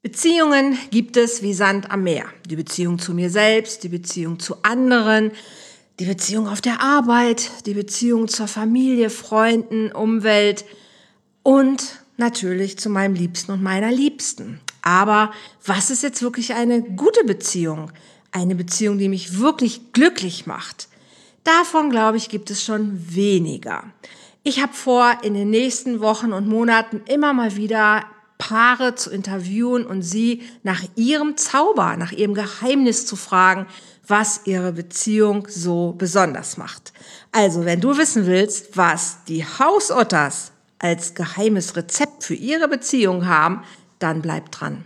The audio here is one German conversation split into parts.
Beziehungen gibt es wie Sand am Meer. Die Beziehung zu mir selbst, die Beziehung zu anderen, die Beziehung auf der Arbeit, die Beziehung zur Familie, Freunden, Umwelt und natürlich zu meinem Liebsten und meiner Liebsten. Aber was ist jetzt wirklich eine gute Beziehung? Eine Beziehung, die mich wirklich glücklich macht? Davon, glaube ich, gibt es schon weniger. Ich habe vor, in den nächsten Wochen und Monaten immer mal wieder Paare zu interviewen und sie nach ihrem Zauber, nach ihrem Geheimnis zu fragen, was ihre Beziehung so besonders macht. Also, wenn du wissen willst, was die Hausotters als geheimes Rezept für ihre Beziehung haben, dann bleib dran.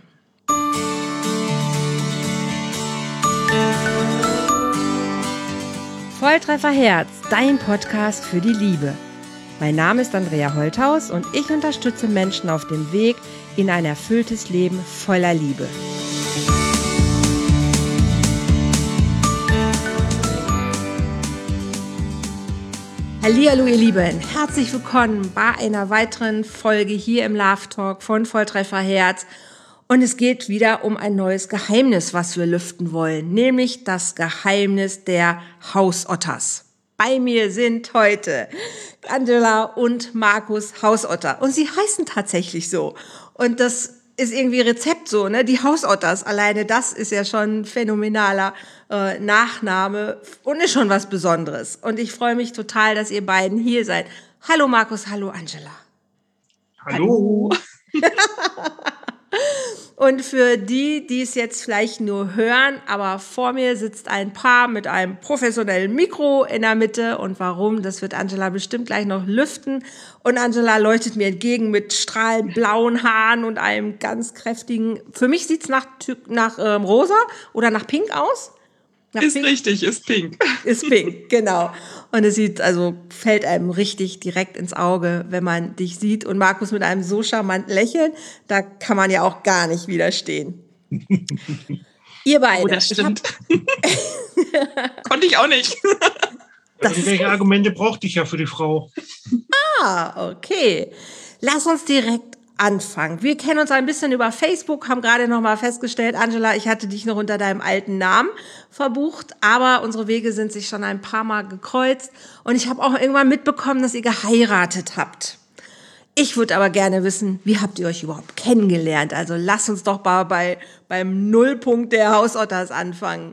Volltreffer Herz, dein Podcast für die Liebe. Mein Name ist Andrea Holthaus und ich unterstütze Menschen auf dem Weg in ein erfülltes Leben voller Liebe. Hallihallo ihr Lieben, herzlich willkommen bei einer weiteren Folge hier im Love Talk von Volltreffer Herz. Und es geht wieder um ein neues Geheimnis, was wir lüften wollen, nämlich das Geheimnis der Hausotters. Bei mir sind heute Angela und Markus Hausotter. Und sie heißen tatsächlich so. Und das ist irgendwie Rezept so, ne? Die Hausotters. Alleine das ist ja schon ein phänomenaler Nachname und ist schon was Besonderes. Und ich freue mich total, dass ihr beiden hier seid. Hallo Markus, hallo Angela. Hallo. Und für die, die es jetzt vielleicht nur hören, aber vor mir sitzt ein Paar mit einem professionellen Mikro in der Mitte. Und warum, das wird Angela bestimmt gleich noch lüften. Und Angela leuchtet mir entgegen mit strahlend blauen Haaren und einem ganz kräftigen, für mich sieht's nach rosa oder nach pink aus. Richtig, ist pink. Ist pink, genau. Und es fällt einem richtig direkt ins Auge, wenn man dich sieht. Und Markus mit einem so charmanten Lächeln, da kann man ja auch gar nicht widerstehen. Ihr beide. Oh, das stimmt. Konnte ich auch nicht. Welche Argumente brauchte ich ja für die Frau? Okay. Lass uns direkt anfangen. Wir kennen uns ein bisschen über Facebook, haben gerade noch mal festgestellt, Angela, ich hatte dich noch unter deinem alten Namen verbucht, aber unsere Wege sind sich schon ein paar Mal gekreuzt und ich habe auch irgendwann mitbekommen, dass ihr geheiratet habt. Ich würde aber gerne wissen, wie habt ihr euch überhaupt kennengelernt? Also lasst uns doch mal beim Nullpunkt der Hausotters anfangen.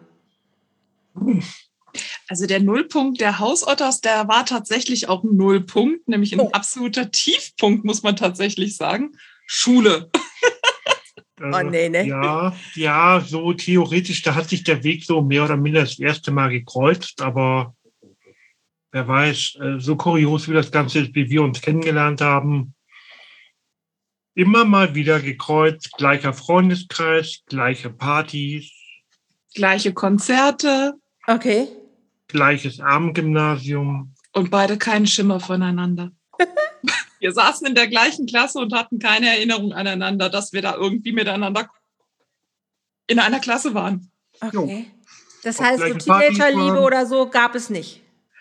Also der Nullpunkt der Hausotters, der war tatsächlich auch ein Nullpunkt, nämlich ein absoluter Tiefpunkt, muss man tatsächlich sagen. Schule. Nee. Ja, so theoretisch, da hat sich der Weg so mehr oder minder das erste Mal gekreuzt, aber wer weiß, so kurios wie das Ganze ist, wie wir uns kennengelernt haben, immer mal wieder gekreuzt, gleicher Freundeskreis, gleiche Partys. Gleiche Konzerte. Okay. Gleiches Abendgymnasium. Und beide keinen Schimmer voneinander. Wir saßen in der gleichen Klasse und hatten keine Erinnerung aneinander, dass wir da irgendwie miteinander in einer Klasse waren. Okay. Das heißt, so Teenagerliebe oder so gab es nicht?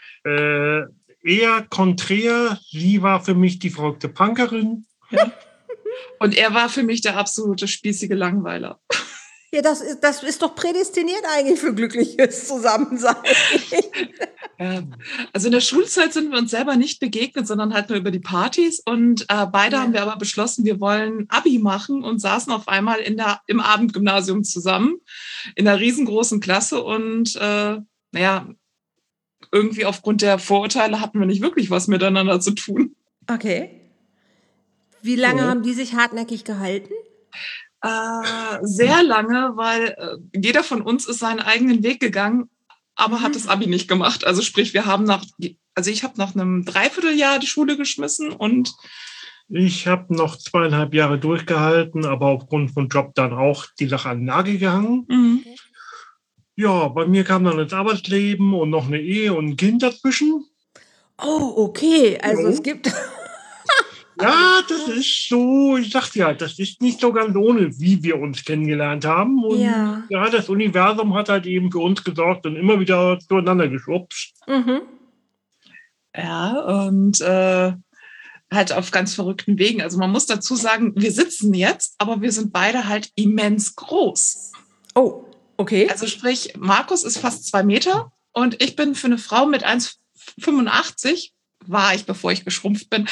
Eher konträr. Sie war für mich die verrückte Punkerin. Ja. Und er war für mich der absolute spießige Langweiler. Ja, das ist doch prädestiniert eigentlich für glückliches Zusammensein. Also in der Schulzeit sind wir uns selber nicht begegnet, sondern halt nur über die Partys. Und beide haben wir aber beschlossen, wir wollen Abi machen und saßen auf einmal im Abendgymnasium zusammen in einer riesengroßen Klasse. Und irgendwie aufgrund der Vorurteile hatten wir nicht wirklich was miteinander zu tun. Okay. Wie lange haben die sich hartnäckig gehalten? Sehr lange, weil jeder von uns ist seinen eigenen Weg gegangen, aber hat das Abi nicht gemacht. Also sprich, ich habe nach einem Dreivierteljahr die Schule geschmissen und ich habe noch 2,5 Jahre durchgehalten, aber aufgrund von Job dann auch die Sache an den Nagel gehangen. Mhm. Ja, bei mir kam dann das Arbeitsleben und noch eine Ehe und ein Kind dazwischen. Oh, okay. Also es gibt... Ja, das ist so, ich sagte ja, das ist nicht so ganz ohne, wie wir uns kennengelernt haben. Und ja, das Universum hat halt eben für uns gesorgt und immer wieder zueinander geschubst. Mhm. Ja, und halt auf ganz verrückten Wegen. Also man muss dazu sagen, wir sitzen jetzt, aber wir sind beide halt immens groß. Oh, okay. Also sprich, Markus ist fast 2 Meter und ich bin für eine Frau mit 1,85, war ich, bevor ich geschrumpft bin,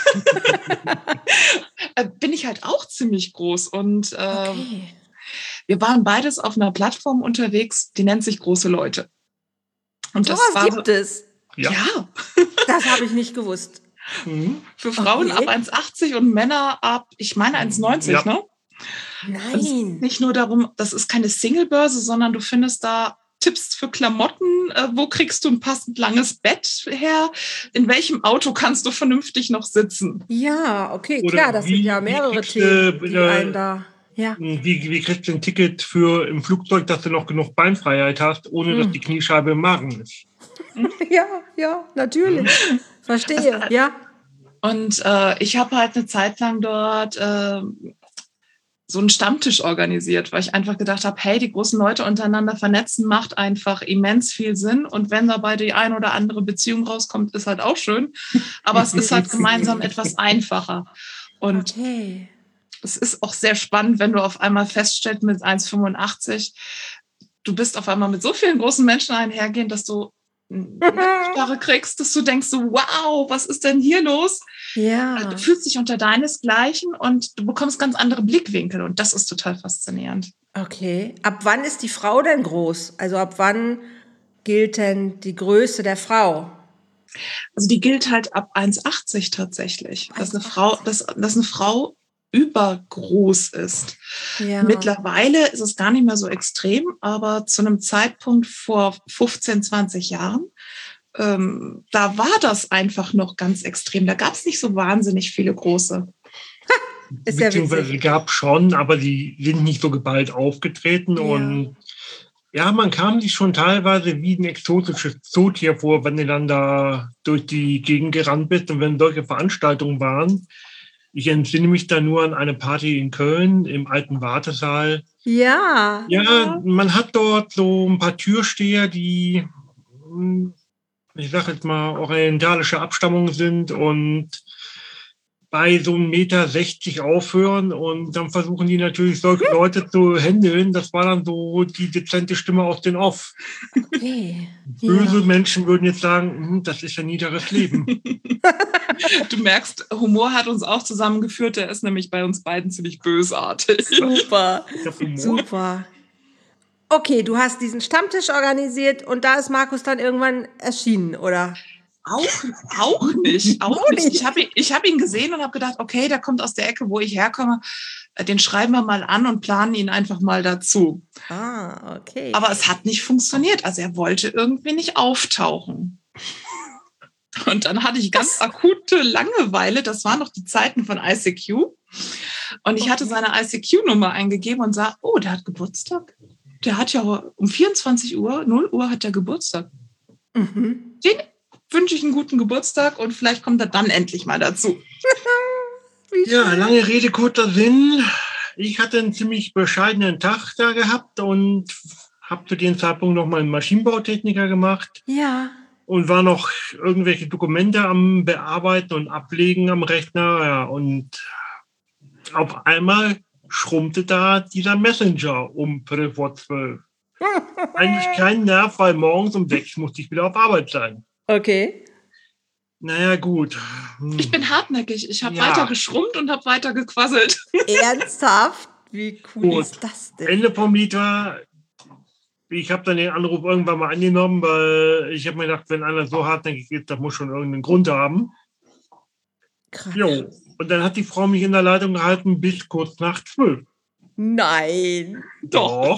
bin ich halt auch ziemlich groß. Und Okay. wir waren beides auf einer Plattform unterwegs, die nennt sich Große Leute. Und So das was war gibt es. ja Das habe ich nicht gewusst. für Frauen Okay. ab 1,80 und Männer ab, ich meine 1,90, Ja. ne? Und es Nein. geht nicht nur darum, das ist keine Singlebörse, sondern du findest da Tipps für Klamotten, wo kriegst du ein passend langes Bett her, in welchem Auto kannst du vernünftig noch sitzen. Ja, okay, Oder klar, das sind wie- ja wie mehrere kriegst Themen, du, die einen da. Ja. Wie kriegst du ein Ticket für im Flugzeug, dass du noch genug Beinfreiheit hast, ohne dass die Kniescheibe im Magen ist? Ja, natürlich. Verstehe, ja. Und ich habe halt eine Zeit lang dort so einen Stammtisch organisiert, weil ich einfach gedacht habe, hey, die großen Leute untereinander vernetzen macht einfach immens viel Sinn. Und wenn dabei die ein oder andere Beziehung rauskommt, ist halt auch schön. Aber es ist halt gemeinsam etwas einfacher. Und Okay. es ist auch sehr spannend, wenn du auf einmal feststellst mit 1,85, du bist auf einmal mit so vielen großen Menschen einhergehend, dass du eine Starre kriegst, dass du denkst so, wow, was ist denn hier los? Ja. Du fühlst dich unter deinesgleichen und du bekommst ganz andere Blickwinkel und das ist total faszinierend. Okay. Ab wann ist die Frau denn groß? Also ab wann gilt denn die Größe der Frau? Also die gilt halt ab 1,80 tatsächlich, dass eine 1,80. Frau, dass eine Frau übergroß ist. Ja. Mittlerweile ist es gar nicht mehr so extrem, aber zu einem Zeitpunkt vor 15, 20 Jahren, da war das einfach noch ganz extrem. Da gab es nicht so wahnsinnig viele große. Ist ja Beziehungsweise witzig. gab schon, aber die sind nicht so geballt aufgetreten. Ja. Und ja, man kam sich schon teilweise wie ein exotisches Zootier vor, wenn du dann da durch die Gegend gerannt bist und wenn solche Veranstaltungen waren. Ich entsinne mich da nur an eine Party in Köln im alten Wartesaal. Ja. Ja, man hat dort so ein paar Türsteher, die, ich sage jetzt mal, orientalische Abstammung sind und bei so 1,60 Meter aufhören und dann versuchen die natürlich solche Leute zu handeln. Das war dann so die dezente Stimme aus den Off. Okay. Böse Ja. Menschen würden jetzt sagen, das ist ein niederes Leben. Du merkst, Humor hat uns auch zusammengeführt. Der ist nämlich bei uns beiden ziemlich bösartig. Super. Ich hab Humor. Super. Okay, du hast diesen Stammtisch organisiert und da ist Markus dann irgendwann erschienen, oder? Auch nicht. Ich hab ihn gesehen und habe gedacht, okay, der kommt aus der Ecke, wo ich herkomme. Den schreiben wir mal an und planen ihn einfach mal dazu. Ah, okay. Aber es hat nicht funktioniert. Also er wollte irgendwie nicht auftauchen. Und dann hatte ich ganz akute Langeweile. Das waren noch die Zeiten von ICQ. Und ich hatte seine ICQ-Nummer eingegeben und sah, oh, der hat Geburtstag. Der hat ja um 24 Uhr, 0 Uhr hat der Geburtstag. Mhm. Den wünsche ich einen guten Geburtstag und vielleicht kommt er dann endlich mal dazu. Wie Ja, schön. lange Rede, kurzer Sinn. Ich hatte einen ziemlich bescheidenen Tag da gehabt und habe zu dem Zeitpunkt noch mal einen Maschinenbautechniker gemacht Ja. und war noch irgendwelche Dokumente am Bearbeiten und Ablegen am Rechner. Ja, und auf einmal schrumpfte da dieser Messenger um 11:12. Eigentlich kein Nerv, weil morgens um 6 musste ich wieder auf Arbeit sein. Okay. Naja, gut. Ich bin hartnäckig. Ich habe Ja. weiter geschrumpft und habe weiter gequasselt. Ernsthaft? Wie cool Gut. ist das denn? Ende vom Lied war, ich habe dann den Anruf irgendwann mal angenommen, weil ich habe mir gedacht, wenn einer so hartnäckig ist, das muss schon irgendeinen Grund haben. Krass. Jo. Und dann hat die Frau mich in der Leitung gehalten bis kurz nach 12. Nein. Doch.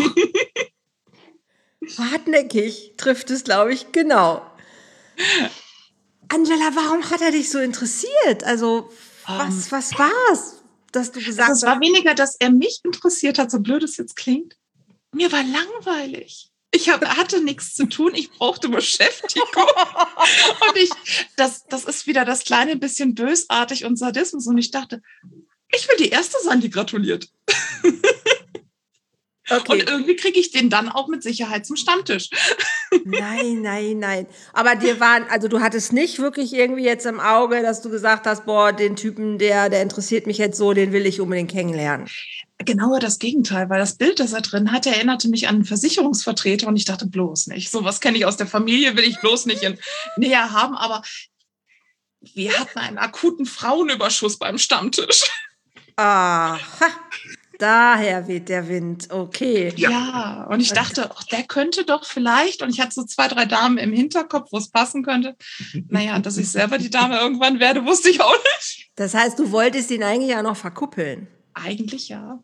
Hartnäckig trifft es, glaube ich, genau. Angela, warum hat er dich so interessiert? Also, was war's, dass du gesagt Also es war hast? weniger, dass er mich interessiert hat, so blöd es jetzt klingt. Mir war langweilig. Hatte nichts zu tun, ich brauchte Beschäftigung. Und das ist wieder das kleine bisschen bösartig und Sadismus. Und ich dachte, ich will die Erste sein, die gratuliert. Okay. Und irgendwie kriege ich den dann auch mit Sicherheit zum Stammtisch. Nein. Aber du hattest nicht wirklich irgendwie jetzt im Auge, dass du gesagt hast, boah, den Typen, der interessiert mich jetzt so, den will ich unbedingt kennenlernen. Genauer das Gegenteil, weil das Bild, das er drin hatte, erinnerte mich an einen Versicherungsvertreter und ich dachte, bloß nicht. Sowas kenne ich aus der Familie, will ich bloß nicht näher haben, aber wir hatten einen akuten Frauenüberschuss beim Stammtisch. Aha, daher weht der Wind, okay. Ja, und ich dachte, der könnte doch vielleicht, und ich hatte so 2, 3 Damen im Hinterkopf, wo es passen könnte. Naja, dass ich selber die Dame irgendwann werde, wusste ich auch nicht. Das heißt, du wolltest ihn eigentlich ja noch verkuppeln. Eigentlich ja.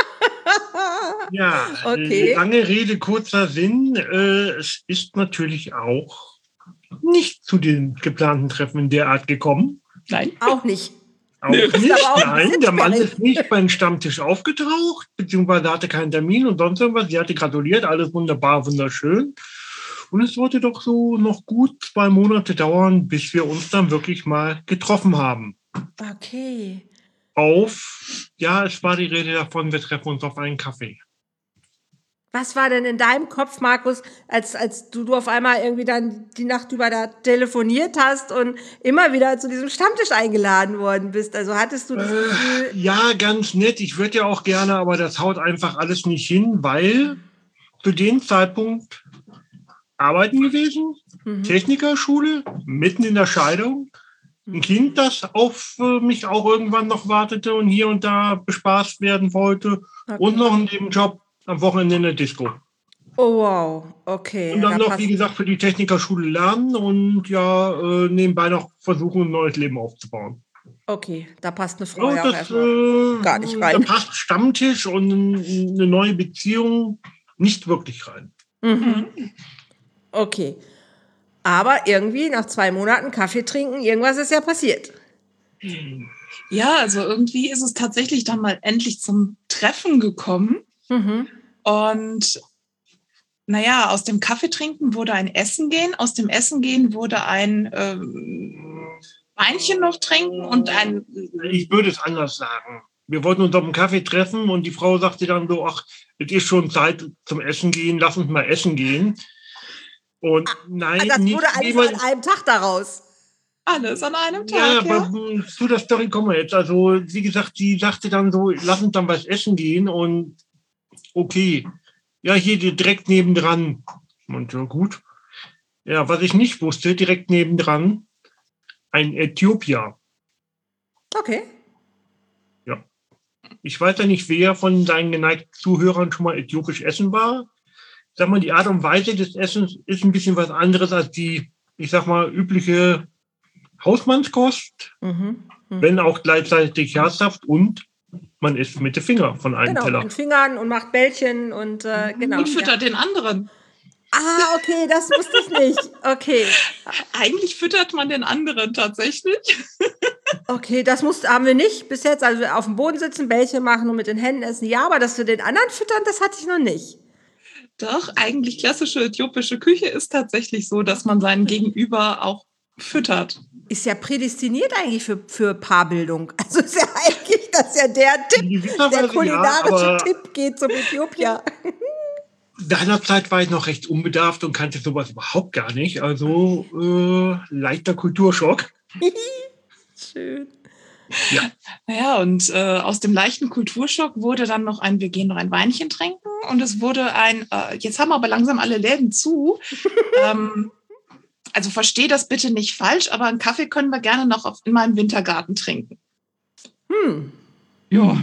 Ja, Okay. Lange Rede, kurzer Sinn. Es ist natürlich auch nicht zu den geplanten Treffen in der Art gekommen. Nein. Auch nicht. Auch nicht. aber auch Nein, der Mann ist nicht beim Stammtisch aufgetaucht, beziehungsweise hatte keinen Termin und sonst irgendwas. Sie hatte gratuliert, alles wunderbar, wunderschön. Und es sollte doch so noch gut 2 Monate dauern, bis wir uns dann wirklich mal getroffen haben. Okay. Es war die Rede davon, wir treffen uns auf einen Kaffee. Was war denn in deinem Kopf, Markus, als du auf einmal irgendwie dann die Nacht über da telefoniert hast und immer wieder zu diesem Stammtisch eingeladen worden bist? Also hattest du das Gefühl... Ja, ganz nett. Ich würde ja auch gerne, aber das haut einfach alles nicht hin, weil zu dem Zeitpunkt arbeiten gewesen, Technikerschule, mitten in der Scheidung, ein Kind, das auf mich auch irgendwann noch wartete und hier und da bespaßt werden wollte und noch einen Nebenjob am Wochenende in der Disco. Oh wow, okay. Und dann noch, wie gesagt, für die Technikerschule lernen und nebenbei noch versuchen, ein neues Leben aufzubauen. Okay, da passt eine Frau ja auch Das erstmal gar nicht rein. Da passt Stammtisch und eine neue Beziehung nicht wirklich rein. Okay. Aber irgendwie nach 2 Monaten Kaffee trinken, irgendwas ist ja passiert. Ja, also irgendwie ist es tatsächlich dann mal endlich zum Treffen gekommen. Und naja, aus dem Kaffeetrinken wurde ein Essen gehen, aus dem Essen gehen wurde ein Weinchen noch trinken und ein... Ich würde es anders sagen. Wir wollten uns auf dem Kaffee treffen und die Frau sagte dann so, ach, es ist schon Zeit zum Essen gehen, lass uns mal essen gehen. Und nein, das nicht wurde alles an einem Tag daraus. Alles an einem Tag, ja. Aber zu der Story kommen wir jetzt. Also, wie gesagt, die sagte dann so, lass uns dann was essen gehen und okay, ja, hier direkt nebendran. Und ja, gut. Ja, was ich nicht wusste, direkt nebendran, ein Äthiopier. Okay. Ja. Ich weiß ja nicht, wer von deinen geneigten Zuhörern schon mal äthiopisch essen war. Sag mal, die Art und Weise des Essens ist ein bisschen was anderes als die, ich sag mal, übliche Hausmannskost, wenn auch gleichzeitig herzhaft und man isst mit den Fingern von einem Teller. Mit Fingern und macht Bällchen und genau. Und füttert den anderen. Ah, okay, das wusste ich nicht. Okay. Eigentlich füttert man den anderen tatsächlich. Okay, das haben wir nicht bis jetzt. Also auf dem Boden sitzen, Bällchen machen und mit den Händen essen. Ja, aber dass wir den anderen füttern, das hatte ich noch nicht. Doch, eigentlich klassische äthiopische Küche ist tatsächlich so, dass man seinen Gegenüber auch füttert. Ist ja prädestiniert eigentlich für Paarbildung. Also ist ja eigentlich, das ist ja der Tipp, der kulinarische Tipp geht zum Äthiopier. Seinerzeit war ich noch recht unbedarft und kannte sowas überhaupt gar nicht. Also leichter Kulturschock. Schön. Ja. Naja, und aus dem leichten Kulturschock wurde dann noch wir gehen noch ein Weinchen trinken und es wurde jetzt haben aber langsam alle Läden zu. Also verstehe das bitte nicht falsch, aber einen Kaffee können wir gerne noch in meinem Wintergarten trinken. Ja.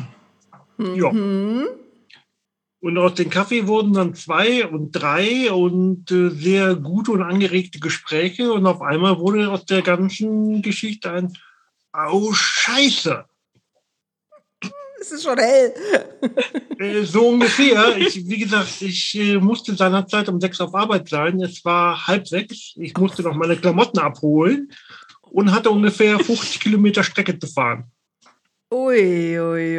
Und aus dem Kaffee wurden dann 2 und 3 und sehr gute und angeregte Gespräche und auf einmal wurde aus der ganzen Geschichte ein "Oh, Scheiße!" Es ist schon hell. So ungefähr. Wie gesagt, ich musste seinerzeit um 6 auf Arbeit sein. Es war 5:30. Ich musste noch meine Klamotten abholen und hatte ungefähr 50 Kilometer Strecke zu fahren. Ui.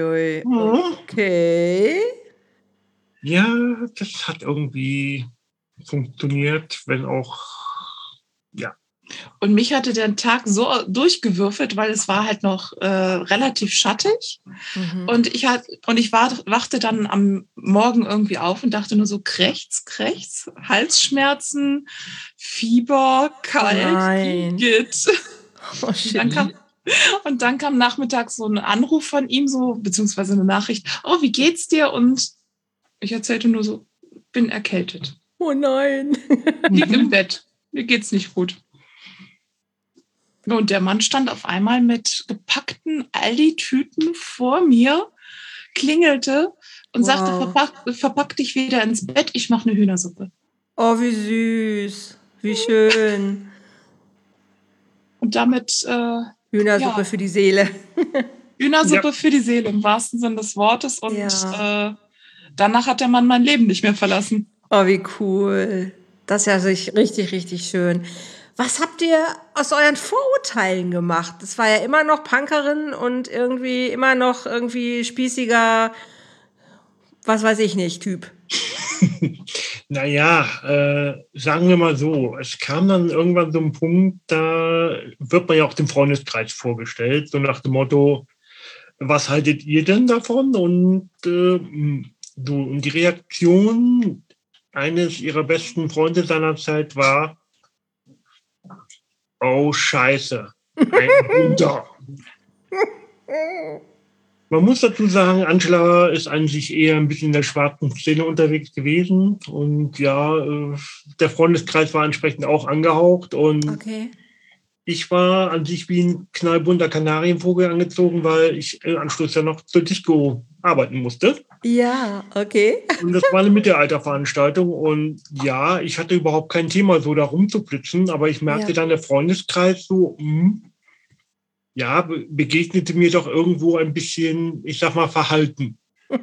Okay. Ja, das hat irgendwie funktioniert, wenn auch, ja, Und mich hatte der Tag so durchgewürfelt, weil es war halt noch relativ schattig. Mhm. Und ich wachte dann am Morgen irgendwie auf und dachte nur so, Krächz, Halsschmerzen, Fieber, kalt, nein. Igitt. Oh, shit. Und dann kam nachmittags so ein Anruf von ihm, so, beziehungsweise eine Nachricht, oh, wie geht's dir? Und ich erzählte nur so, bin erkältet. Oh nein. Lieg im Bett, mir geht's nicht gut. Und der Mann stand auf einmal mit gepackten Aldi-Tüten vor mir, klingelte und sagte, verpack dich wieder ins Bett, ich mache eine Hühnersuppe. Oh, wie süß. Wie schön. Und damit Hühnersuppe für die Seele. Hühnersuppe für die Seele, im wahrsten Sinne des Wortes. Und danach hat der Mann mein Leben nicht mehr verlassen. Oh, wie cool. Das ist ja richtig, richtig schön. Was habt ihr aus euren Vorurteilen gemacht? Das war ja immer noch Punkerin und irgendwie immer noch irgendwie spießiger, was weiß ich nicht, Typ. Naja, sagen wir mal so, es kam dann irgendwann so ein Punkt, da wird man ja auch dem Freundeskreis vorgestellt, so nach dem Motto, was haltet ihr denn davon? Und die Reaktion eines ihrer besten Freunde seinerzeit war, oh Scheiße, ein Wunder. Man muss dazu sagen, Angela ist an sich eher ein bisschen in der schwarzen Szene unterwegs gewesen. Und ja, der Freundeskreis war entsprechend auch angehaucht. Und ich war an sich wie ein knallbunter Kanarienvogel angezogen, weil ich im Anschluss ja noch zur Disco arbeiten musste. Ja, okay. Und das war eine Mittelalterveranstaltung. Und ja, ich hatte überhaupt kein Thema, so da rumzublitzen. Aber ich merkte dann, der Freundeskreis so, begegnete mir doch irgendwo ein bisschen, ich sag mal, verhalten.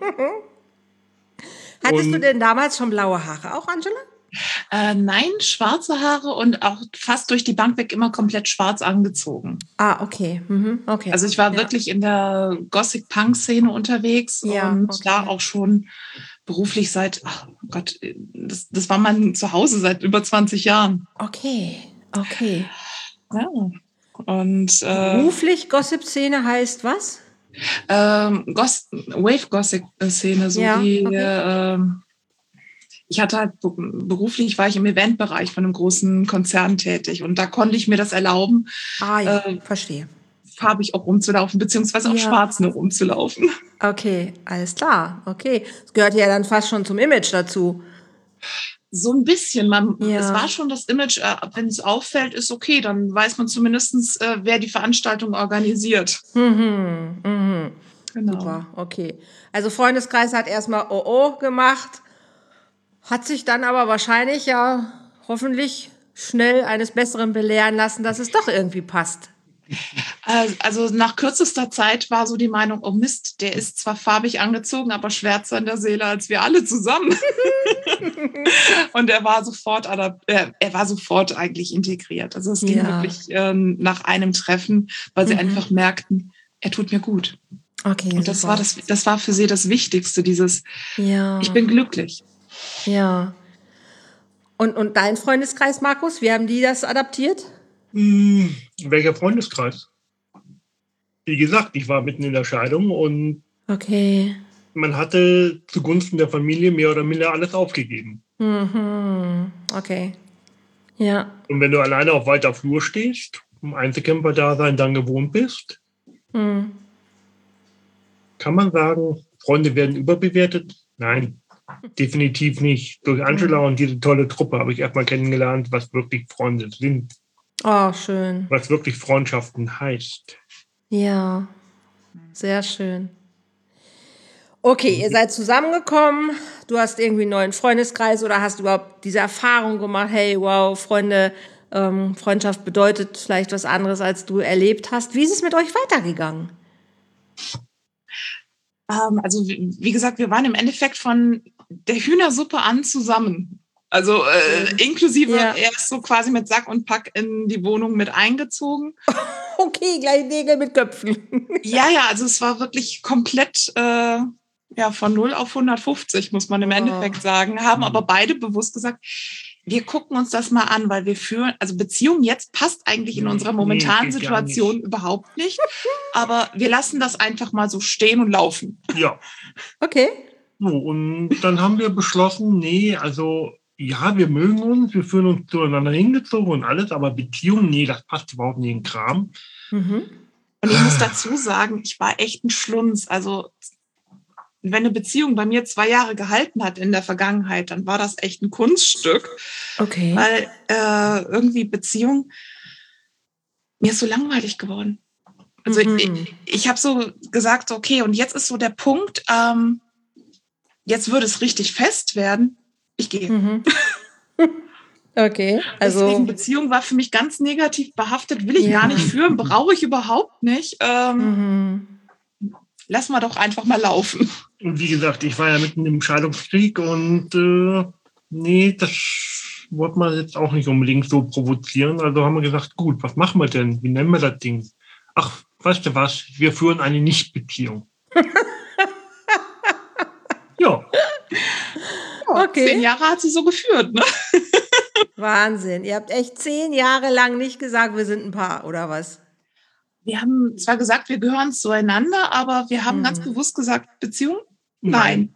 Hattest du denn damals schon blaue Haare auch, Angela? Nein, schwarze Haare und auch fast durch die Bank weg immer komplett schwarz angezogen. Ah, okay. Okay. Also ich war wirklich in der Gothic-Punk-Szene unterwegs und da auch schon beruflich seit, das war mein Zuhause seit über 20 Jahren. Okay. Ja. Und beruflich Gossip-Szene heißt was? Wave-Gothic-Szene, so ich hatte halt beruflich, war ich im Eventbereich von einem großen Konzern tätig und da konnte ich mir das erlauben. Verstehe. Farbig auch rumzulaufen, beziehungsweise auch schwarz nur rumzulaufen. Okay, alles klar. Okay, das gehört ja dann fast schon zum Image dazu. So ein bisschen. Es war schon das Image, wenn es auffällt, ist okay, dann weiß man zumindest, wer die Veranstaltung organisiert. Genau. Super, okay. Also Freundeskreis hat erstmal gemacht, hat sich dann aber wahrscheinlich hoffentlich schnell eines Besseren belehren lassen, dass es doch irgendwie passt. Also nach kürzester Zeit war so die Meinung, oh Mist, der ist zwar farbig angezogen, aber schwärzer in der Seele als wir alle zusammen. Und er war sofort eigentlich integriert. Also es ging wirklich nach einem Treffen, weil sie einfach merkten, er tut mir gut. Okay. Und das war für sie das Wichtigste, dieses ich bin glücklich. Ja. Und dein Freundeskreis, Markus, wie haben die das adaptiert? Welcher Freundeskreis? Wie gesagt, ich war mitten in der Scheidung und man hatte zugunsten der Familie mehr oder minder alles aufgegeben. Okay. Ja. Und wenn du alleine auf weiter Flur stehst, im Einzelkämpfer-Dasein dann gewohnt bist, kann man sagen, Freunde werden überbewertet? Nein, definitiv nicht. Durch Angela und diese tolle Truppe habe ich erstmal kennengelernt, was wirklich Freunde sind. Oh, schön. Was wirklich Freundschaften heißt. Ja, sehr schön. Okay, ihr seid zusammengekommen, du hast irgendwie einen neuen Freundeskreis oder hast überhaupt diese Erfahrung gemacht, hey, wow, Freunde, Freundschaft bedeutet vielleicht was anderes, als du erlebt hast. Wie ist es mit euch weitergegangen? Also wie gesagt, wir waren im Endeffekt von der Hühnersuppe an zusammen. Also inklusive, er ist so quasi mit Sack und Pack in die Wohnung mit eingezogen. Okay, gleich Nägel mit Köpfen. Ja, also es war wirklich komplett von 0 auf 150, muss man im Endeffekt sagen. Haben aber beide bewusst gesagt, wir gucken uns das mal an, weil wir führen, also Beziehung jetzt passt eigentlich in unserer momentanen Situation überhaupt nicht, aber wir lassen das einfach mal so stehen und laufen. Ja. Okay. So, und dann haben wir beschlossen, nee, also ja, wir mögen uns, wir fühlen uns zueinander hingezogen und alles, aber Beziehung, nee, das passt überhaupt nicht in den Kram. Mhm. Und ich muss dazu sagen, ich war echt ein Schlunz. Also wenn eine Beziehung bei mir 2 Jahre gehalten hat in der Vergangenheit, dann war das echt ein Kunststück. Okay. Weil irgendwie Beziehung, mir ist so langweilig geworden. Also ich habe so gesagt, okay, und jetzt ist so der Punkt, jetzt würde es richtig fest werden. Ich gehe. Mhm. Okay, also Deswegen Beziehung war für mich ganz negativ behaftet, will ich gar nicht führen, brauche ich überhaupt nicht. Lass mal doch einfach mal laufen. Und wie gesagt, ich war ja mitten im Scheidungskrieg und nee, das wollte man jetzt auch nicht unbedingt so provozieren. Also haben wir gesagt, gut, was machen wir denn? Wie nennen wir das Ding? Ach, weißt du was? Wir führen eine Nichtbeziehung. Ja. Okay. 10 Jahre hat sie so geführt, ne? Wahnsinn. Ihr habt echt 10 Jahre lang nicht gesagt, wir sind ein Paar, oder was? Wir haben zwar gesagt, wir gehören zueinander, aber wir haben ganz bewusst gesagt, Beziehung? Nein.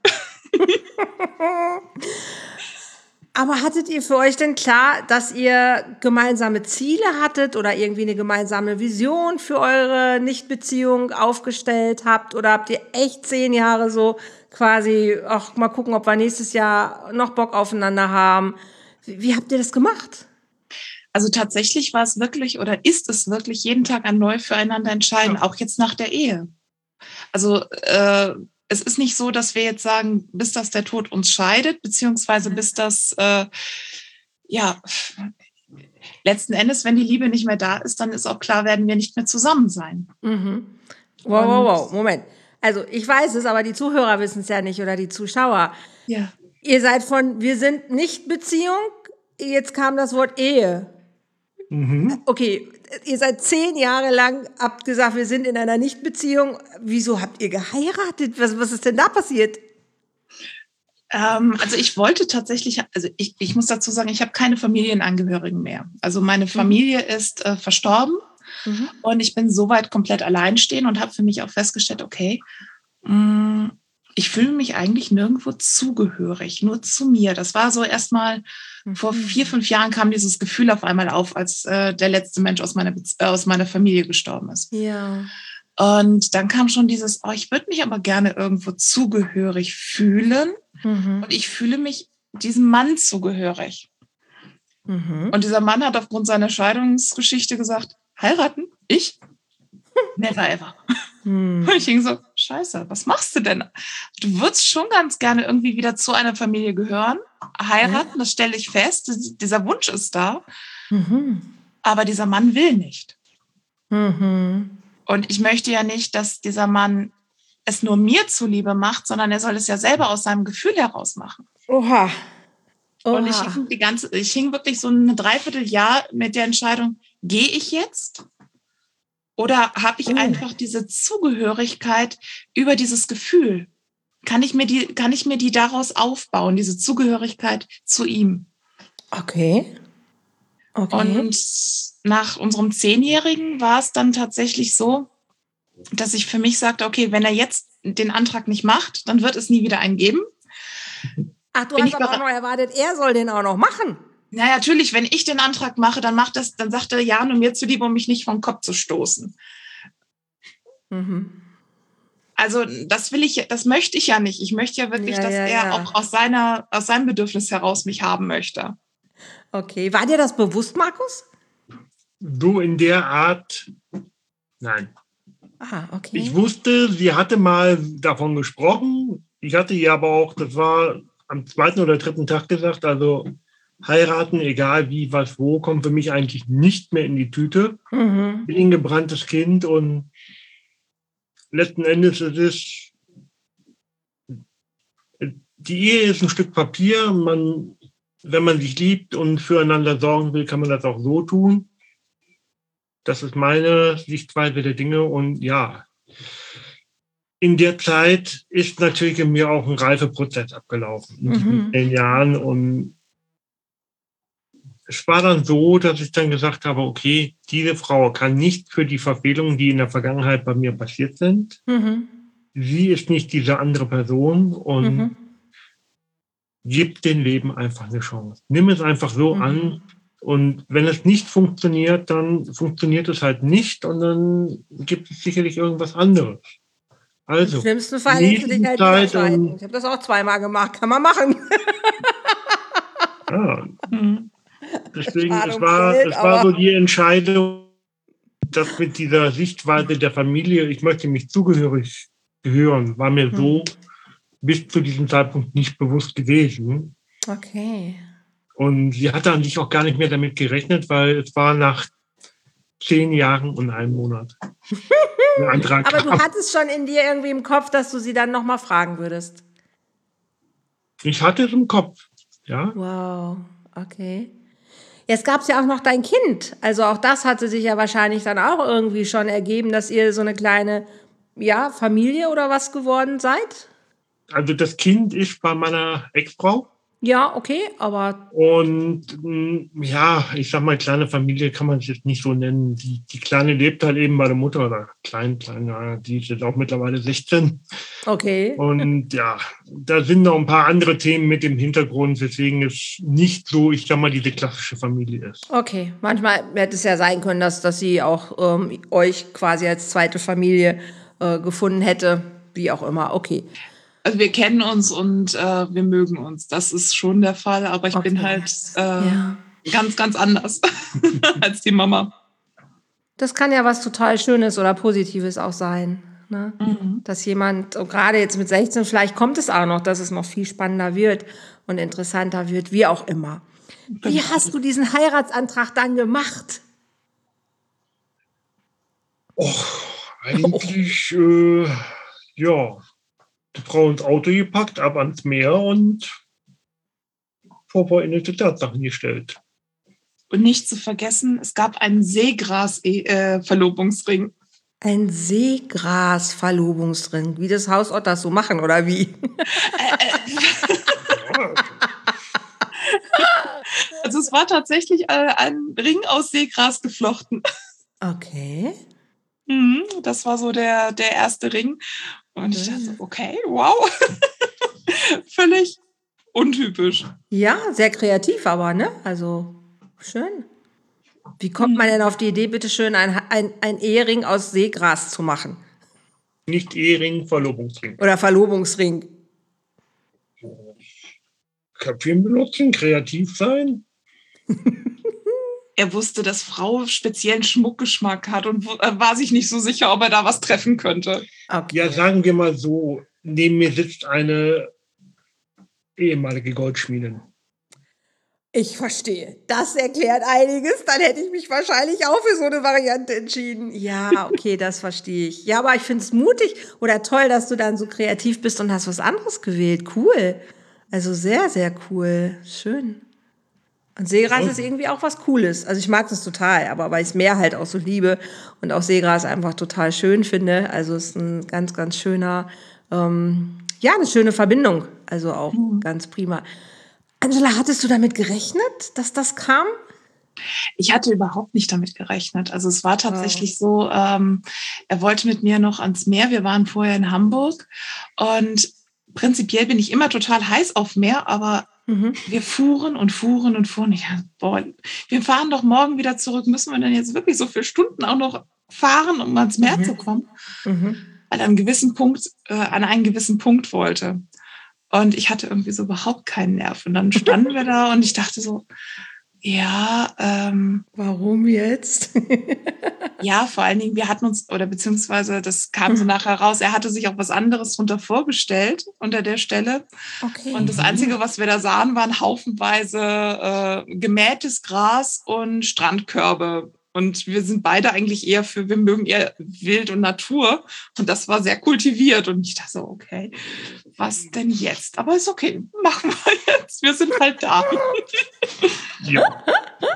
Aber hattet ihr für euch denn klar, dass ihr gemeinsame Ziele hattet oder irgendwie eine gemeinsame Vision für eure Nichtbeziehung aufgestellt habt? Oder habt ihr echt 10 Jahre so quasi, ach, mal gucken, ob wir nächstes Jahr noch Bock aufeinander haben? Wie habt ihr das gemacht? Also tatsächlich war es wirklich oder ist es wirklich jeden Tag ein neu füreinander entscheiden, auch jetzt nach der Ehe. Also es ist nicht so, dass wir jetzt sagen, bis dass der Tod uns scheidet, beziehungsweise bis das, letzten Endes, wenn die Liebe nicht mehr da ist, dann ist auch klar, werden wir nicht mehr zusammen sein. Mhm. Wow, Moment. Also ich weiß es, aber die Zuhörer wissen es ja nicht oder die Zuschauer. Ja. Ihr seid wir sind nicht Beziehung, jetzt kam das Wort Ehe. Okay, ihr seid 10 Jahre lang, habt gesagt, wir sind in einer Nichtbeziehung. Wieso habt ihr geheiratet? Was ist denn da passiert? Also ich wollte tatsächlich, also ich muss dazu sagen, ich habe keine Familienangehörigen mehr. Also meine Familie ist verstorben und ich bin soweit komplett alleinstehend und habe für mich auch festgestellt, okay, ich fühle mich eigentlich nirgendwo zugehörig, nur zu mir. Das war so erstmal, vor 4, 5 Jahren kam dieses Gefühl auf einmal auf, als der letzte Mensch aus meiner Familie gestorben ist. Ja. Und dann kam schon dieses, ich würde mich aber gerne irgendwo zugehörig fühlen. Und ich fühle mich diesem Mann zugehörig. Und dieser Mann hat aufgrund seiner Scheidungsgeschichte gesagt, heiraten? Ich? Never ever. Und ich hing so, scheiße, was machst du denn? Du würdest schon ganz gerne irgendwie wieder zu einer Familie gehören, heiraten, das stelle ich fest, dieser Wunsch ist da, aber dieser Mann will nicht. Und ich möchte ja nicht, dass dieser Mann es nur mir zuliebe macht, sondern er soll es ja selber aus seinem Gefühl heraus machen. Oha. Und ich hing wirklich so ein Dreivierteljahr mit der Entscheidung, gehe ich jetzt? Oder habe ich einfach diese Zugehörigkeit über dieses Gefühl? Kann ich mir die daraus aufbauen, diese Zugehörigkeit zu ihm? Okay. Und nach unserem 10-Jährigen war es dann tatsächlich so, dass ich für mich sagte, okay, wenn er jetzt den Antrag nicht macht, dann wird es nie wieder einen geben. Ach, du hast aber auch noch erwartet, er soll den auch noch machen. Na, natürlich, wenn ich den Antrag mache, dann sagt er ja nur mir zuliebe, um mich nicht vom Kopf zu stoßen. Also das möchte ich ja nicht. Ich möchte ja wirklich, dass er auch aus seinem Bedürfnis heraus mich haben möchte. Okay, war dir das bewusst, Markus? So in der Art, nein. Okay. Ich wusste, sie hatte mal davon gesprochen. Ich hatte ihr aber auch, das war am 2. oder 3. Tag gesagt, also heiraten, egal wie, was, wo, kommt für mich eigentlich nicht mehr in die Tüte. Bin ein gebranntes Kind und letzten Endes ist die Ehe ist ein Stück Papier. Wenn man sich liebt und füreinander sorgen will, kann man das auch so tun. Das ist meine Sichtweise der Dinge und ja, in der Zeit ist natürlich in mir auch ein Reifeprozess abgelaufen, in diesen 10 Jahren und es war dann so, dass ich dann gesagt habe, okay, diese Frau kann nicht für die Verfehlungen, die in der Vergangenheit bei mir passiert sind. Sie ist nicht diese andere Person und gib dem Leben einfach eine Chance. Nimm es einfach so an. Und wenn es nicht funktioniert, dann funktioniert es halt nicht und dann gibt es sicherlich irgendwas anderes. Also, im schlimmsten Fall hättest du dich halt nicht entscheiden. Ich habe das auch 2-mal gemacht. Kann man machen. Ja. Deswegen, es war so die Entscheidung, dass mit dieser Sichtweise der Familie, ich möchte mich zugehörig gehören, war mir so bis zu diesem Zeitpunkt nicht bewusst gewesen. Okay. Und sie hatte an sich auch gar nicht mehr damit gerechnet, weil es war nach 10 Jahren und 1 Monat. Aber du hattest schon in dir irgendwie im Kopf, dass du sie dann nochmal fragen würdest. Ich hatte es im Kopf, ja. Wow, okay. Jetzt gab es ja auch noch dein Kind. Also auch das hatte sich ja wahrscheinlich dann auch irgendwie schon ergeben, dass ihr so eine kleine, Familie oder was geworden seid? Also das Kind ist bei meiner Ex-Frau. Ja, okay, aber... Und ja, ich sag mal, kleine Familie kann man es jetzt nicht so nennen. Die Kleine lebt halt eben bei der Mutter oder klein, die ist jetzt auch mittlerweile 16. Okay. Und ja, da sind noch ein paar andere Themen mit im Hintergrund, weswegen es nicht so, ich sag mal, diese klassische Familie ist. Okay, manchmal hätte es ja sein können, dass sie auch euch quasi als zweite Familie gefunden hätte, wie auch immer. Okay. Also wir kennen uns und wir mögen uns. Das ist schon der Fall, aber ich bin halt ganz, ganz anders als die Mama. Das kann ja was total Schönes oder Positives auch sein. Ne? Dass jemand, gerade jetzt mit 16, vielleicht kommt es auch noch, dass es noch viel spannender wird und interessanter wird, wie auch immer. Wie hast du diesen Heiratsantrag dann gemacht? Eigentlich, die Frau ins Auto gepackt, ab ans Meer und vor vollendete Tatsachen gestellt. Und nicht zu vergessen, es gab einen Seegras-Verlobungsring. Ein Seegras-Verlobungsring, wie das Haus Otters so machen, oder wie? Also es war tatsächlich ein Ring aus Seegras geflochten. Okay. Das war so der erste Ring. Und ich dachte, okay, wow. Völlig untypisch. Ja, sehr kreativ aber, ne? Also, schön. Wie kommt man denn auf die Idee, bitteschön, ein Ehering aus Seegras zu machen? Nicht Ehering, Verlobungsring. Oder Verlobungsring. Köpfchen benutzen, kreativ sein. Er wusste, dass Frau speziellen Schmuckgeschmack hat und war sich nicht so sicher, ob er da was treffen könnte. Okay. Ja, sagen wir mal so, neben mir sitzt eine ehemalige Goldschmiedin. Ich verstehe. Das erklärt einiges. Dann hätte ich mich wahrscheinlich auch für so eine Variante entschieden. Ja, okay, das verstehe ich. Ja, aber ich finde es mutig oder toll, dass du dann so kreativ bist und hast was anderes gewählt. Cool. Also sehr, sehr cool. Schön. Und Seegras ist irgendwie auch was Cooles. Also ich mag das total, aber weil ich das Meer halt auch so liebe und auch Seegras einfach total schön finde. Also es ist ein ganz, ganz schöner, eine schöne Verbindung. Also auch ganz prima. Angela, hattest du damit gerechnet, dass das kam? Ich hatte überhaupt nicht damit gerechnet. Also es war tatsächlich so, er wollte mit mir noch ans Meer. Wir waren vorher in Hamburg und prinzipiell bin ich immer total heiß auf Meer, aber wir fuhren und fuhren und fuhren. Ich dachte, wir fahren doch morgen wieder zurück. Müssen wir denn jetzt wirklich so viele Stunden auch noch fahren, um ans Meer zu kommen? Weil er an einen gewissen Punkt wollte. Und ich hatte irgendwie so überhaupt keinen Nerv. Und dann standen wir da und ich dachte so, warum jetzt? Ja, vor allen Dingen, wir hatten uns, oder beziehungsweise das kam so nachher raus, er hatte sich auch was anderes drunter vorgestellt unter der Stelle. Okay. Und das Einzige, was wir da sahen, waren haufenweise gemähtes Gras und Strandkörbe. Und wir sind beide eigentlich wir mögen eher Wild und Natur. Und das war sehr kultiviert. Und ich dachte so, okay, was denn jetzt? Aber ist okay, machen wir jetzt. Wir sind halt da. Ja.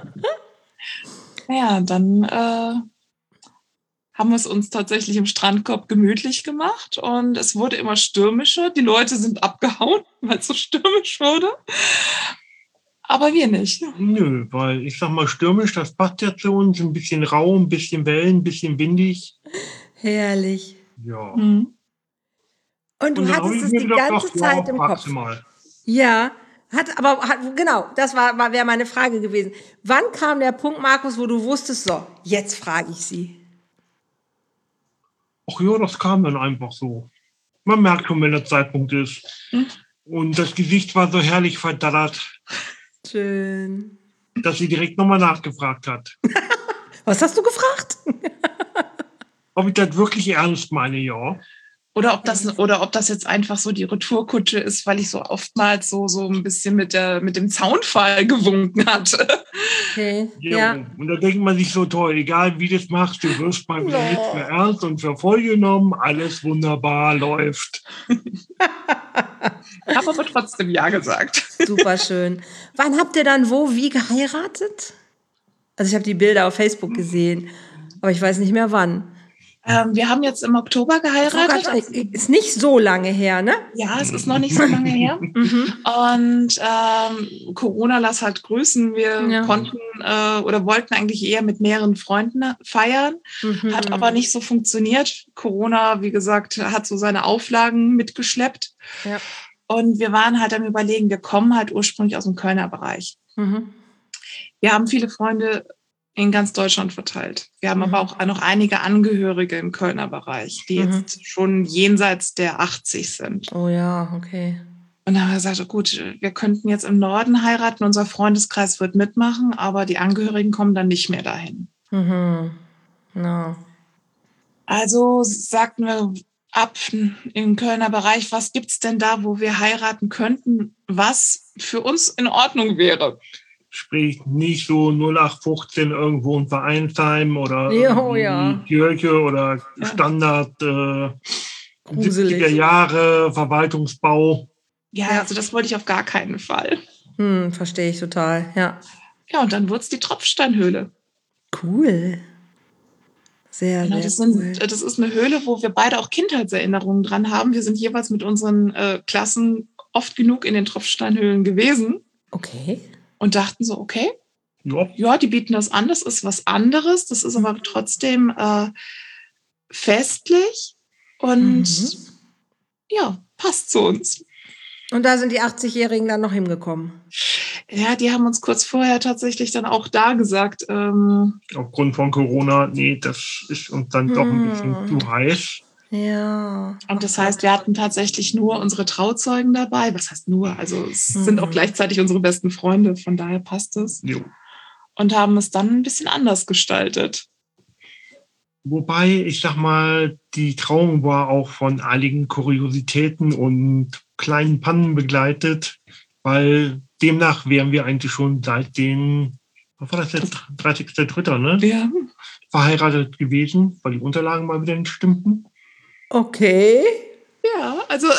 Ja, dann haben wir es uns tatsächlich im Strandkorb gemütlich gemacht. Und es wurde immer stürmischer. Die Leute sind abgehauen, weil es so stürmisch wurde. Aber wir nicht. Nö, weil ich sag mal, stürmisch, das passt ja zu uns. Ein bisschen rau, ein bisschen Wellen, ein bisschen windig. Herrlich. Ja. Und du Und dann habe hattest ich es mir die gedacht, ganze Zeit im fragst Kopf. du mal. Ja, genau, das wäre meine Frage gewesen. Wann kam der Punkt, Markus, wo du wusstest, so, jetzt frage ich sie? Ach ja, das kam dann einfach so. Man merkt schon, wenn der Zeitpunkt ist. Und das Gesicht war so herrlich verdattert, Schön. dass sie direkt nochmal nachgefragt hat. Was hast du gefragt? Ob ich das wirklich ernst meine, ja. Oder ob das jetzt einfach so die Retourkutsche ist, weil ich so oftmals so ein bisschen mit dem Zaunpfahl gewunken hatte. Okay, Ja. ja. Und da denkt man sich so, toll, egal wie du es machst, du wirst mal wieder nicht für ernst und für voll genommen, alles wunderbar läuft. Habe aber trotzdem Ja gesagt. Super schön. Wann habt ihr dann wie geheiratet? Also ich habe die Bilder auf Facebook gesehen, aber ich weiß nicht mehr wann. Wir haben jetzt im Oktober geheiratet. Ist nicht so lange her, ne? Ja, es ist noch nicht so lange her. Und Corona lass halt grüßen. Wir konnten oder wollten eigentlich eher mit mehreren Freunden feiern. Hat aber nicht so funktioniert. Corona, wie gesagt, hat so seine Auflagen mitgeschleppt. Ja. Und wir waren halt am Überlegen, wir kommen halt ursprünglich aus dem Kölner Bereich. Wir haben viele Freunde in ganz Deutschland verteilt. Wir haben aber auch noch einige Angehörige im Kölner Bereich, die jetzt schon jenseits der 80 sind. Oh ja, okay. Und dann haben wir gesagt, gut, wir könnten jetzt im Norden heiraten, unser Freundeskreis wird mitmachen, aber die Angehörigen kommen dann nicht mehr dahin. No. Also sagten wir ab im Kölner Bereich, was gibt's denn da, wo wir heiraten könnten, was für uns in Ordnung wäre? Sprich, nicht so 0815 irgendwo ein Vereinsheim oder Kirche oder Standard 70er Jahre Verwaltungsbau. Ja, also das wollte ich auf gar keinen Fall. Verstehe ich total, ja. Ja, und dann wurde es die Tropfsteinhöhle. Cool. Sehr, genau, sehr cool. Das ist eine Höhle, wo wir beide auch Kindheitserinnerungen dran haben. Wir sind jeweils mit unseren Klassen oft genug in den Tropfsteinhöhlen gewesen. Okay. Und dachten so, okay, ja, die bieten das an, das ist was anderes, das ist aber trotzdem festlich und ja, passt zu uns. Und da sind die 80-Jährigen dann noch hingekommen? Ja, die haben uns kurz vorher tatsächlich dann auch da gesagt. Aufgrund von Corona, nee, das ist uns dann doch ein bisschen zu heiß. Ja. Und das heißt, wir hatten tatsächlich nur unsere Trauzeugen dabei. Was heißt nur? Also es sind auch gleichzeitig unsere besten Freunde, von daher passt es. Jo. Und haben es dann ein bisschen anders gestaltet. Wobei, ich sag mal, die Trauung war auch von einigen Kuriositäten und kleinen Pannen begleitet, weil demnach wären wir eigentlich schon seit den, was war das jetzt, 30.03., ne? Ja. Verheiratet gewesen, weil die Unterlagen mal wieder nicht stimmten. Okay. Ja, also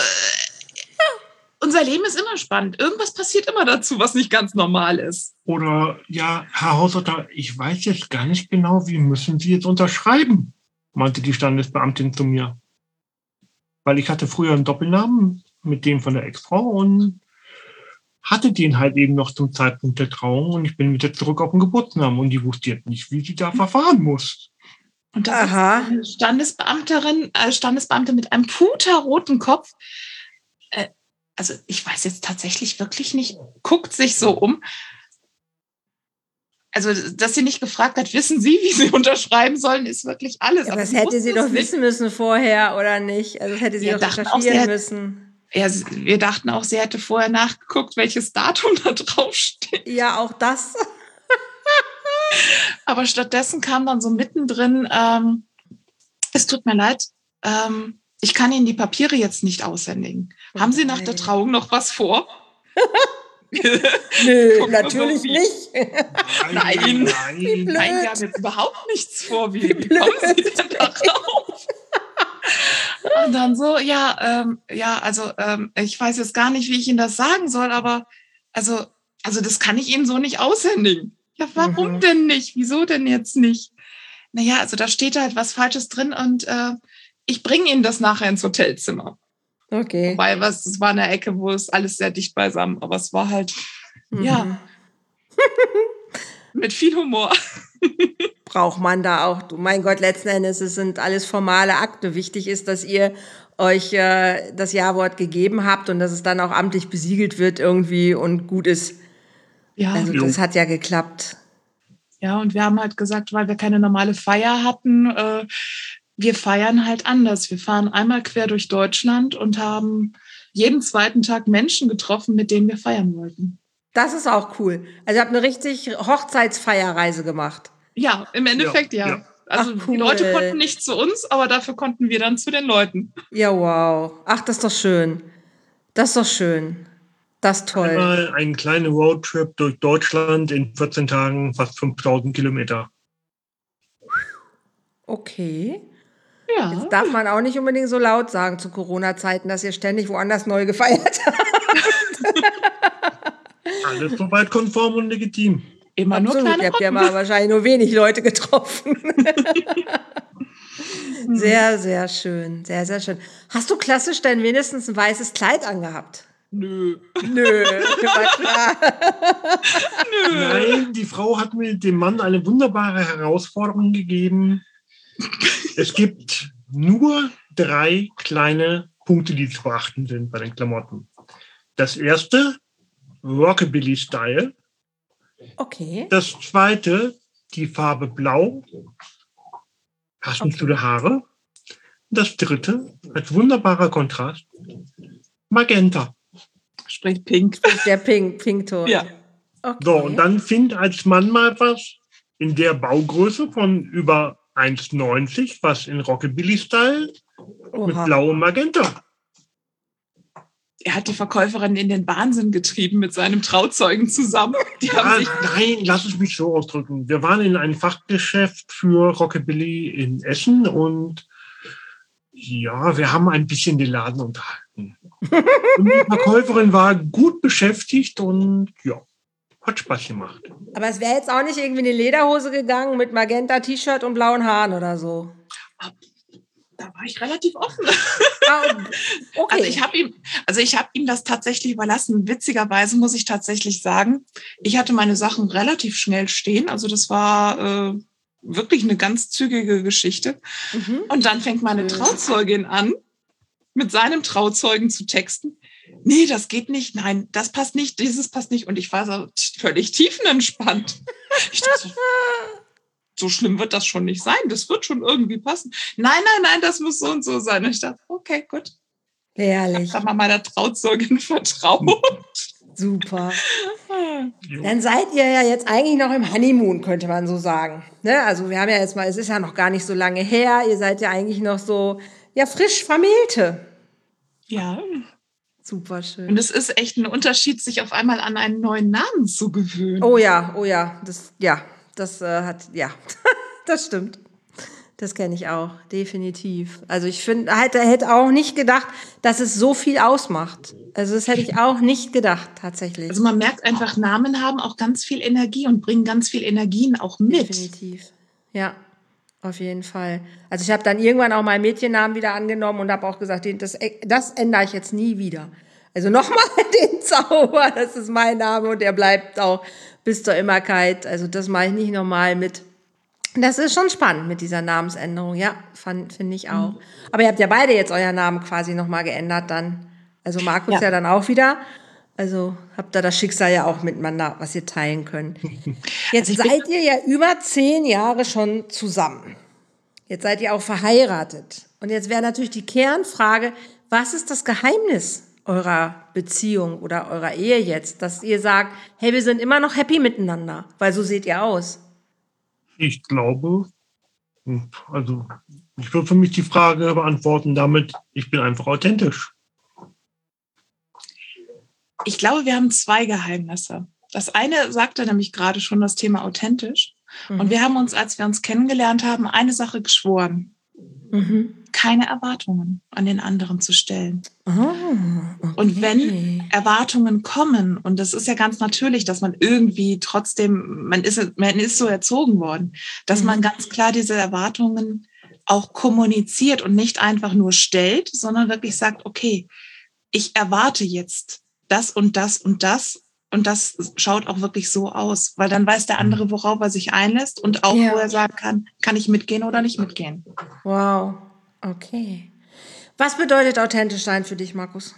unser Leben ist immer spannend. Irgendwas passiert immer dazu, was nicht ganz normal ist. Oder, ja, Herr Haushalter, ich weiß jetzt gar nicht genau, wie müssen Sie jetzt unterschreiben, meinte die Standesbeamtin zu mir. Weil ich hatte früher einen Doppelnamen mit dem von der Ex-Frau und hatte den halt eben noch zum Zeitpunkt der Trauung und ich bin wieder zurück auf den Geburtsnamen und die wusste jetzt nicht, wie sie da verfahren muss. Und das ist eine Standesbeamte mit einem puterroten Kopf. Also ich weiß jetzt tatsächlich wirklich nicht, guckt sich so um. Also, dass sie nicht gefragt hat, wissen Sie, wie Sie unterschreiben sollen, ist wirklich alles. Ja, aber das hätte sie doch wissen müssen vorher, oder nicht? Also das hätte sie doch recherchieren müssen. Ja, wir dachten auch, sie hätte vorher nachgeguckt, welches Datum da drauf steht. Ja, auch das. Aber stattdessen kam dann so mittendrin, es tut mir leid, ich kann Ihnen die Papiere jetzt nicht aushändigen. Haben Sie nach der Trauung noch was vor? Nö, natürlich nicht. Nein, wir haben jetzt überhaupt nichts vor. Wie kommen Sie denn da drauf? Und dann so, ich weiß jetzt gar nicht, wie ich Ihnen das sagen soll, aber also das kann ich Ihnen so nicht aushändigen. Ja, warum denn nicht? Wieso denn jetzt nicht? Naja, also da steht halt was Falsches drin und ich bringe Ihnen das nachher ins Hotelzimmer. Okay. Wobei, es war eine Ecke, wo es alles sehr dicht beisammen, aber es war halt, ja, Mit viel Humor. Braucht man da auch. Du, mein Gott, letzten Endes, es sind alles formale Akte. Wichtig ist, dass ihr euch das Ja-Wort gegeben habt und dass es dann auch amtlich besiegelt wird irgendwie und gut ist. Ja. Also das hat ja geklappt. Ja, und wir haben halt gesagt, weil wir keine normale Feier hatten, wir feiern halt anders. Wir fahren einmal quer durch Deutschland und haben jeden zweiten Tag Menschen getroffen, mit denen wir feiern wollten. Das ist auch cool. Also ihr habt eine richtig Hochzeitsfeierreise gemacht. Ja, im Endeffekt ja. Also Ach, cool. Die Leute konnten nicht zu uns, aber dafür konnten wir dann zu den Leuten. Ja, wow. Ach, das ist doch schön. Das ist doch schön. Das ist toll. Einmal einen kleinen Roadtrip durch Deutschland in 14 Tagen, fast 5000 Kilometer. Okay. Ja. Jetzt darf man auch nicht unbedingt so laut sagen zu Corona-Zeiten, dass ihr ständig woanders neu gefeiert habt. Alles soweit konform und legitim. Immer Absolut. nur kleine Ihr habt ja Gruppen. mal wahrscheinlich nur wenig Leute getroffen. Sehr, sehr schön. Sehr, sehr schön. Hast du klassisch denn wenigstens ein weißes Kleid angehabt? Nö. Nö, war klar. Nein, die Frau hat mir dem Mann eine wunderbare Herausforderung gegeben. Es gibt nur 3 kleine Punkte, die zu beachten sind bei den Klamotten. Das erste, Rockabilly-Style. Okay. Das zweite, die Farbe Blau, passend zu den Haaren. Das dritte, als wunderbarer Kontrast, Magenta. Sprich Pink. Der Pinkton. Ja. Okay. So, und dann find als Mann mal was in der Baugröße von über 1,90, was in Rockabilly-Style mit Oha. blauem Magenta. Er hat die Verkäuferin in den Wahnsinn getrieben mit seinem Trauzeugen zusammen. Die haben sich Nein, lass es mich so ausdrücken. Wir waren in einem Fachgeschäft für Rockabilly in Essen und ja, wir haben ein bisschen den Laden unterhalten. Und die Verkäuferin war gut beschäftigt und ja, hat Spaß gemacht. Aber es wäre jetzt auch nicht irgendwie eine Lederhose gegangen mit Magenta-T-Shirt und blauen Haaren oder so. Da war ich relativ offen. Okay. Also ich habe ihm das tatsächlich überlassen. Witzigerweise muss ich tatsächlich sagen, ich hatte meine Sachen relativ schnell stehen. Also das war wirklich eine ganz zügige Geschichte. Mhm. Und dann fängt meine Trauzeugin an, mit seinem Trauzeugen zu texten. Nee, das geht nicht. Nein, das passt nicht. Dieses passt nicht. Und ich war so völlig tiefenentspannt. Ich dachte, so schlimm wird das schon nicht sein. Das wird schon irgendwie passen. Nein, das muss so und so sein. Und ich dachte, okay, gut. Herrlich. Ich habe mal meiner Trauzeugin vertraut. Super. Dann seid ihr ja jetzt eigentlich noch im Honeymoon, könnte man so sagen. Ne? Also wir haben ja jetzt mal, es ist ja noch gar nicht so lange her. Ihr seid ja eigentlich noch so, ja, frisch Vermählte. Ja. Super schön. Und es ist echt ein Unterschied, sich auf einmal an einen neuen Namen zu gewöhnen. Oh ja. Das stimmt. Das kenne ich auch, definitiv. Also ich finde, hätte auch nicht gedacht, dass es so viel ausmacht. Also das hätte ich auch nicht gedacht, tatsächlich. Also man merkt einfach, Namen haben auch ganz viel Energie und bringen ganz viel Energien auch mit. Definitiv. Ja, auf jeden Fall. Also ich habe dann irgendwann auch meinen Mädchennamen wieder angenommen und habe auch gesagt, das ändere ich jetzt nie wieder. Also nochmal den Zauber, das ist mein Name und der bleibt auch bis zur Immerkeit. Also das mache ich nicht nochmal mit. Das ist schon spannend mit dieser Namensänderung, ja, finde ich auch. Aber ihr habt ja beide jetzt euren Namen quasi nochmal geändert dann. Also Markus ja dann auch wieder. Also habt ihr das Schicksal ja auch miteinander, was ihr teilen könnt. Jetzt seid ihr ja über 10 Jahre schon zusammen. Jetzt seid ihr auch verheiratet. Und jetzt wäre natürlich die Kernfrage, was ist das Geheimnis eurer Beziehung oder eurer Ehe jetzt? Dass ihr sagt, hey, wir sind immer noch happy miteinander, weil so seht ihr aus. Ich glaube, also ich würde für mich die Frage beantworten damit, ich bin einfach authentisch. Ich glaube, wir haben 2 Geheimnisse. Das eine sagte nämlich gerade schon, das Thema authentisch. Und wir haben uns, als wir uns kennengelernt haben, eine Sache geschworen. Keine Erwartungen an den anderen zu stellen. Okay. Und wenn Erwartungen kommen, und das ist ja ganz natürlich, dass man irgendwie trotzdem, man ist so erzogen worden, dass man ganz klar diese Erwartungen auch kommuniziert und nicht einfach nur stellt, sondern wirklich sagt, okay, ich erwarte jetzt das und das und das und das schaut auch wirklich so aus, weil dann weiß der andere, worauf er sich einlässt und auch, wo er sagen kann ich mitgehen oder nicht mitgehen. Wow, okay. Was bedeutet authentisch sein für dich, Markus?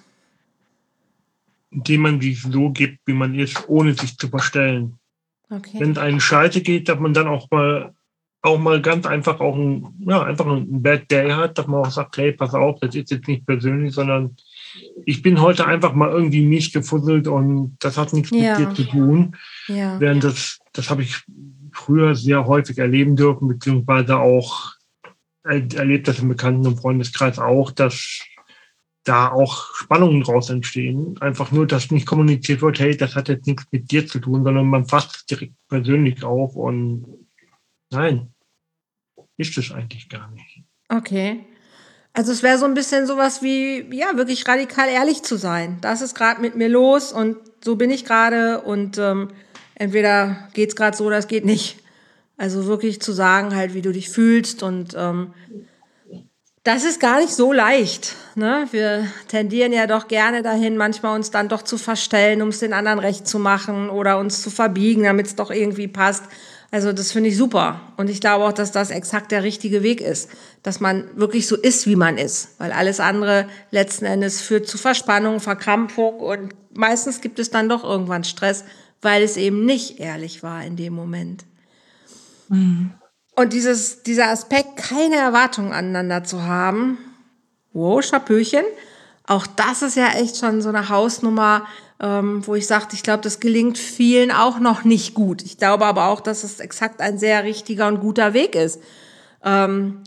Indem man sich so gibt, wie man ist, ohne sich zu verstellen. Okay. Wenn es einen Scheiße geht, dass man dann auch mal ganz einfach einfach einen Bad Day hat, dass man auch sagt, hey, pass auf, das ist jetzt nicht persönlich, sondern ich bin heute einfach mal irgendwie mies gefusselt und das hat nichts mit dir zu tun. Ja. Während das habe ich früher sehr häufig erleben dürfen, beziehungsweise auch erlebt das im Bekannten- und Freundeskreis auch, dass da auch Spannungen draus entstehen. Einfach nur, dass nicht kommuniziert wird, hey, das hat jetzt nichts mit dir zu tun, sondern man fasst es direkt persönlich auf und nein, ist es eigentlich gar nicht. Okay. Also es wäre so ein bisschen sowas wie, ja, wirklich radikal ehrlich zu sein. Das ist gerade mit mir los und so bin ich gerade und entweder geht's gerade so oder es geht nicht. Also wirklich zu sagen halt, wie du dich fühlst und das ist gar nicht so leicht. Ne? Wir tendieren ja doch gerne dahin, manchmal uns dann doch zu verstellen, um es den anderen recht zu machen oder uns zu verbiegen, damit es doch irgendwie passt. Also das finde ich super. Und ich glaube auch, dass das exakt der richtige Weg ist. Dass man wirklich so ist, wie man ist. Weil alles andere letzten Endes führt zu Verspannung, Verkrampfung und meistens gibt es dann doch irgendwann Stress, weil es eben nicht ehrlich war in dem Moment. Mhm. Und dieser Aspekt, keine Erwartungen aneinander zu haben, wow, Schapöchen, auch das ist ja echt schon so eine Hausnummer, wo ich sagte, ich glaube, das gelingt vielen auch noch nicht gut. Ich glaube aber auch, dass es exakt ein sehr richtiger und guter Weg ist, weil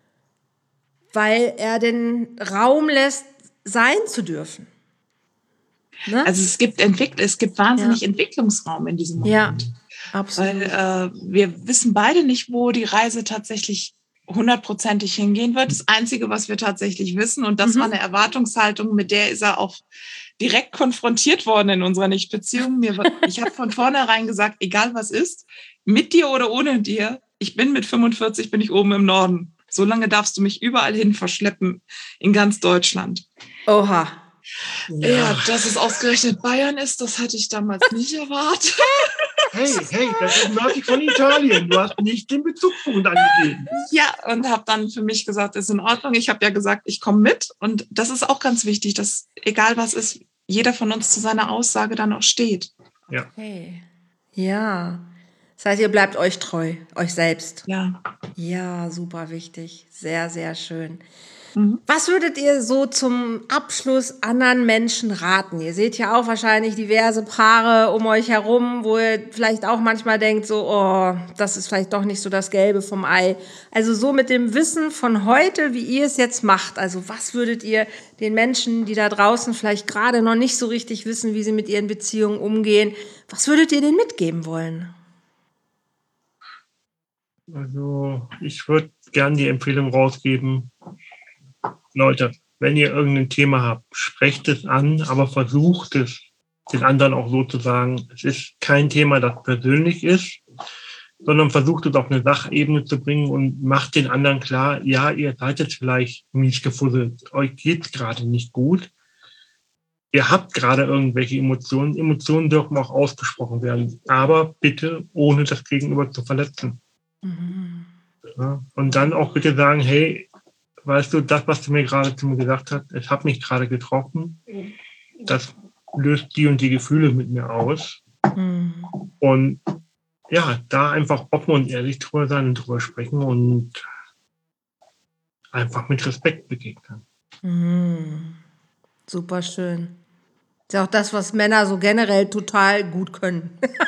er den Raum lässt, sein zu dürfen. Ne? Also es gibt wahnsinnig Entwicklungsraum in diesem Moment. Ja, absolut. Weil wir wissen beide nicht, wo die Reise tatsächlich 100%ig hingehen wird. Das Einzige, was wir tatsächlich wissen, und das war eine Erwartungshaltung, mit der ist er auch direkt konfrontiert worden in unserer Nichtbeziehung. Ich habe von vornherein gesagt, egal was ist, mit dir oder ohne dir, ich bin mit 45, bin ich oben im Norden. So lange darfst du mich überall hin verschleppen in ganz Deutschland. Oha. Ja, dass es ausgerechnet Bayern ist, das hatte ich damals nicht erwartet. Hey, das ist nördlich von Italien. Du hast nicht den Bezugspunkt angegeben. Ja, und habe dann für mich gesagt, ist in Ordnung. Ich habe ja gesagt, ich komme mit. Und das ist auch ganz wichtig, dass egal was ist, jeder von uns zu seiner Aussage dann auch steht. Ja. Okay. Ja. Das heißt, ihr bleibt euch treu, euch selbst. Ja. Ja, super wichtig. Sehr, sehr schön. Was würdet ihr so zum Abschluss anderen Menschen raten? Ihr seht ja auch wahrscheinlich diverse Paare um euch herum, wo ihr vielleicht auch manchmal denkt, so, oh, das ist vielleicht doch nicht so das Gelbe vom Ei. Also so mit dem Wissen von heute, wie ihr es jetzt macht. Also was würdet ihr den Menschen, die da draußen vielleicht gerade noch nicht so richtig wissen, wie sie mit ihren Beziehungen umgehen, was würdet ihr denen mitgeben wollen? Also ich würde gerne die Empfehlung rausgeben, Leute, wenn ihr irgendein Thema habt, sprecht es an, aber versucht es den anderen auch so zu sagen, es ist kein Thema, das persönlich ist, sondern versucht es auf eine Sachebene zu bringen und macht den anderen klar, ja, ihr seid jetzt vielleicht mies gefusselt, euch geht's gerade nicht gut, ihr habt gerade irgendwelche Emotionen, Emotionen dürfen auch ausgesprochen werden, aber bitte ohne das Gegenüber zu verletzen. Mhm. Ja, und dann auch bitte sagen, hey, weißt du, das, was du mir gerade zu mir gesagt hast, es hat mich gerade getroffen, das löst die und die Gefühle mit mir aus. Mhm. Und ja, da einfach offen und ehrlich drüber sein und drüber sprechen und einfach mit Respekt begegnen. Mhm. Super schön. Ist ja auch das, was Männer so generell total gut können.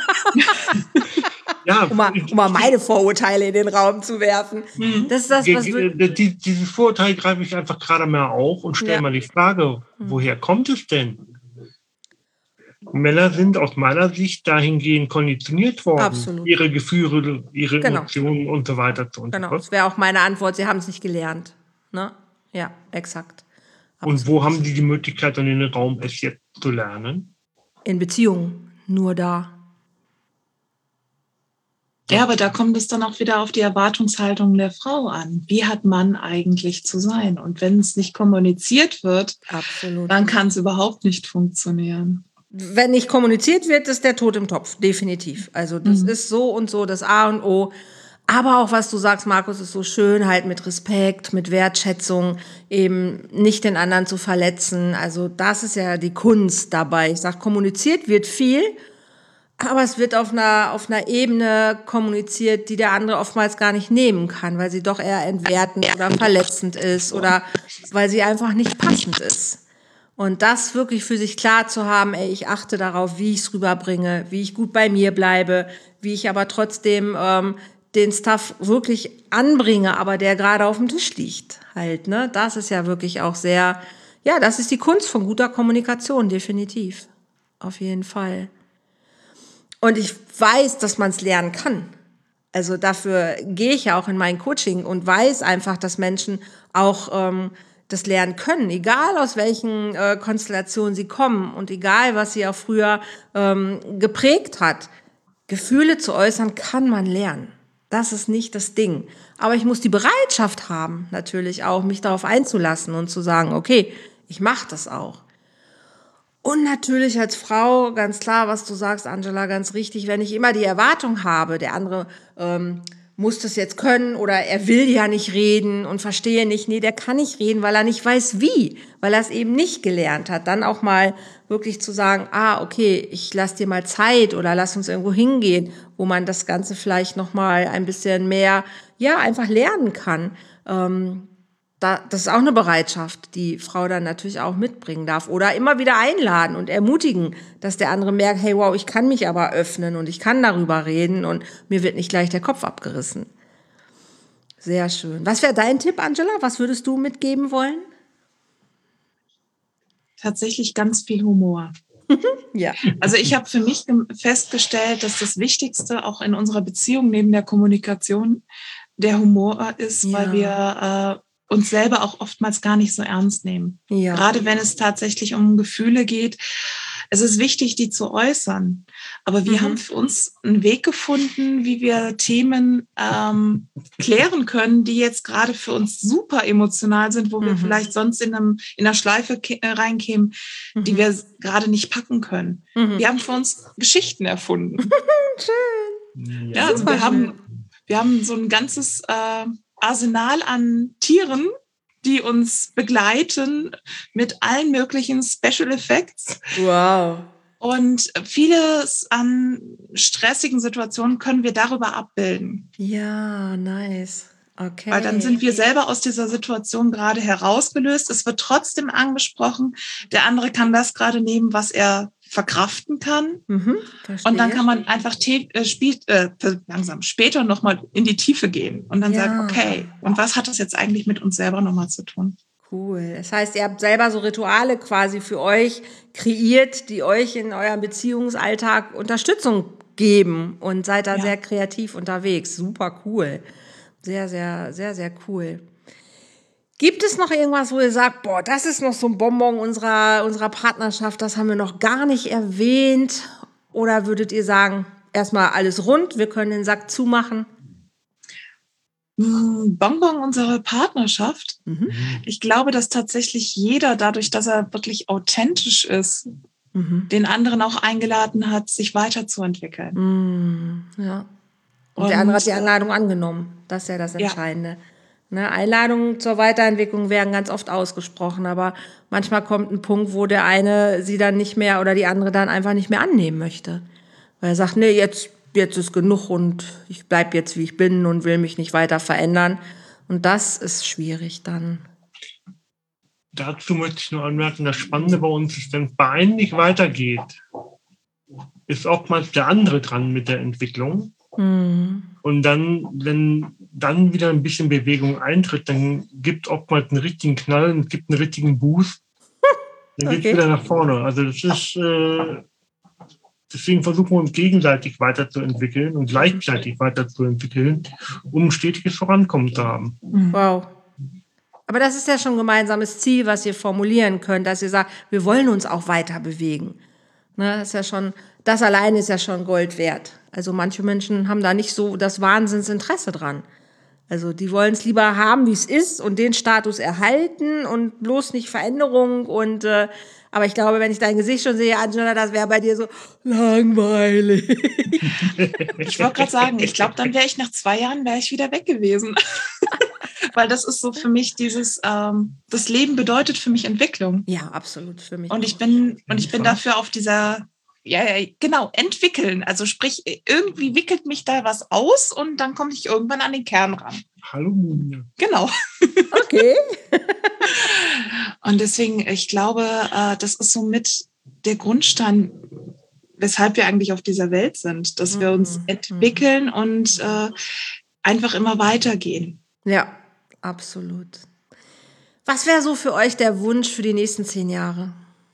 Ja, um mal meine Vorurteile in den Raum zu werfen. Das ist das, was dieses Vorurteil greife ich einfach gerade mal auf und stelle mal die Frage, woher kommt es denn? Männer sind aus meiner Sicht dahingehend konditioniert worden, absolut, ihre Gefühle, ihre Emotionen und so weiter zu unterdrücken. Genau, das wäre auch meine Antwort, sie haben es nicht gelernt. Ne? Ja, exakt. Absolut. Und wo haben sie die Möglichkeit und den Raum, es jetzt zu lernen? In Beziehungen, nur da. Ja, aber da kommt es dann auch wieder auf die Erwartungshaltung der Frau an. Wie hat Mann eigentlich zu sein? Und wenn es nicht kommuniziert wird, absolut, dann kann es überhaupt nicht funktionieren. wenn nicht kommuniziert wird, ist der Tod im Topf, definitiv. Also das ist so und so das A und O. Aber auch, was du sagst, Markus, ist so schön, halt mit Respekt, mit Wertschätzung, eben nicht den anderen zu verletzen. Also das ist ja die Kunst dabei. Ich sag, kommuniziert wird viel, aber es wird auf einer Ebene kommuniziert, die der andere oftmals gar nicht nehmen kann, weil sie doch eher entwertend oder verletzend ist oder weil sie einfach nicht passend ist. Und das wirklich für sich klar zu haben, ey, ich achte darauf, wie ich es rüberbringe, wie ich gut bei mir bleibe, wie ich aber trotzdem den Stuff wirklich anbringe, aber der gerade auf dem Tisch liegt halt, ne? Das ist ja wirklich auch sehr, ja, das ist die Kunst von guter Kommunikation, definitiv. Auf jeden Fall. Und ich weiß, dass man es lernen kann. Also dafür gehe ich ja auch in mein Coaching und weiß einfach, dass Menschen auch das lernen können, egal aus welchen Konstellationen sie kommen und egal, was sie auch früher geprägt hat. Gefühle zu äußern kann man lernen. Das ist nicht das Ding. Aber ich muss die Bereitschaft haben, natürlich auch, mich darauf einzulassen und zu sagen, okay, ich mache das auch. Und natürlich als Frau, ganz klar, was du sagst, Angela, ganz richtig, wenn ich immer die Erwartung habe, der andere muss das jetzt können oder er will ja nicht reden und verstehe nicht, nee, der kann nicht reden, weil er nicht weiß wie, weil er es eben nicht gelernt hat, dann auch mal wirklich zu sagen, okay, ich lass dir mal Zeit oder lass uns irgendwo hingehen, wo man das Ganze vielleicht noch mal ein bisschen mehr, ja, einfach lernen kann. Das ist auch eine Bereitschaft, die Frau dann natürlich auch mitbringen darf. Oder immer wieder einladen und ermutigen, dass der andere merkt, hey, wow, ich kann mich aber öffnen und ich kann darüber reden und mir wird nicht gleich der Kopf abgerissen. Sehr schön. Was wäre dein Tipp, Angela? Was würdest du mitgeben wollen? Tatsächlich ganz viel Humor. Ja. Also ich habe für mich festgestellt, dass das Wichtigste auch in unserer Beziehung neben der Kommunikation der Humor ist, weil wir uns selber auch oftmals gar nicht so ernst nehmen. Ja. Gerade wenn es tatsächlich um Gefühle geht. Es ist wichtig, die zu äußern. Aber wir haben für uns einen Weg gefunden, wie wir Themen klären können, die jetzt gerade für uns super emotional sind, wo wir vielleicht sonst in einer Schleife reinkämen, die wir gerade nicht packen können. Wir haben für uns Geschichten erfunden. Schön. Ja, also wir haben so ein ganzes Arsenal an Tieren, die uns begleiten mit allen möglichen Special Effects. Wow. Und vieles an stressigen Situationen können wir darüber abbilden. Ja, nice. Okay. Weil dann sind wir selber aus dieser Situation gerade herausgelöst. Es wird trotzdem angesprochen. Der andere kann das gerade nehmen, was er verkraften kann. Und dann kann man einfach langsam später nochmal in die Tiefe gehen und dann sagen, okay, und was hat das jetzt eigentlich mit uns selber nochmal zu tun? Cool. Das heißt, ihr habt selber so Rituale quasi für euch kreiert, die euch in eurem Beziehungsalltag Unterstützung geben und seid da sehr kreativ unterwegs. Super cool. Sehr, sehr, sehr, sehr cool. Gibt es noch irgendwas, wo ihr sagt, boah, das ist noch so ein Bonbon unserer Partnerschaft, das haben wir noch gar nicht erwähnt? Oder würdet ihr sagen, erstmal alles rund, wir können den Sack zumachen? Bonbon unserer Partnerschaft? Ich glaube, dass tatsächlich jeder, dadurch, dass er wirklich authentisch ist, den anderen auch eingeladen hat, sich weiterzuentwickeln. Ja. Und der andere hat die Einladung angenommen. Das ist ja das Entscheidende. Ja. Ne, Einladungen zur Weiterentwicklung werden ganz oft ausgesprochen, aber manchmal kommt ein Punkt, wo der eine sie dann nicht mehr oder die andere dann einfach nicht mehr annehmen möchte. Weil er sagt, nee, jetzt ist genug und ich bleib jetzt, wie ich bin und will mich nicht weiter verändern. Und das ist schwierig dann. Dazu möchte ich nur anmerken, das Spannende bei uns ist, wenn es bei einem nicht weitergeht, ist oftmals der andere dran mit der Entwicklung. Und dann, wenn dann wieder ein bisschen Bewegung eintritt, dann gibt es oftmals einen richtigen Knall und es gibt einen richtigen Boost. Dann geht es wieder nach vorne. Also das ist, deswegen versuchen wir uns gegenseitig weiterzuentwickeln und gleichzeitig weiterzuentwickeln, um ein stetiges Vorankommen zu haben. Wow. Aber das ist ja schon ein gemeinsames Ziel, was ihr formulieren könnt, dass ihr sagt, wir wollen uns auch weiter bewegen. Ne, das ist ja schon, das alleine ist ja schon Gold wert. Also manche Menschen haben da nicht so das Wahnsinnsinteresse dran. Also die wollen es lieber haben, wie es ist und den Status erhalten und bloß nicht Veränderung. Und Aber ich glaube, wenn ich dein Gesicht schon sehe, Angela, das wäre bei dir so langweilig. Ich wollte gerade sagen, ich glaube, dann wäre ich nach 2 Jahren wieder weg gewesen. Weil das ist so für mich das Leben bedeutet für mich Entwicklung. Ja, absolut, für mich. Und ich bin dafür auf dieser, genau, entwickeln. Also sprich, irgendwie wickelt mich da was aus und dann komme ich irgendwann an den Kern ran. Hallo Mumie. Genau. Okay. Und deswegen, ich glaube, das ist somit der Grundstein, weshalb wir eigentlich auf dieser Welt sind, dass wir uns entwickeln und einfach immer weitergehen. Ja, absolut. Was wäre so für euch der Wunsch für die nächsten 10 Jahre?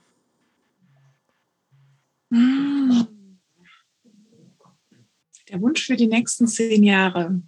Der Wunsch für die nächsten 10 Jahre.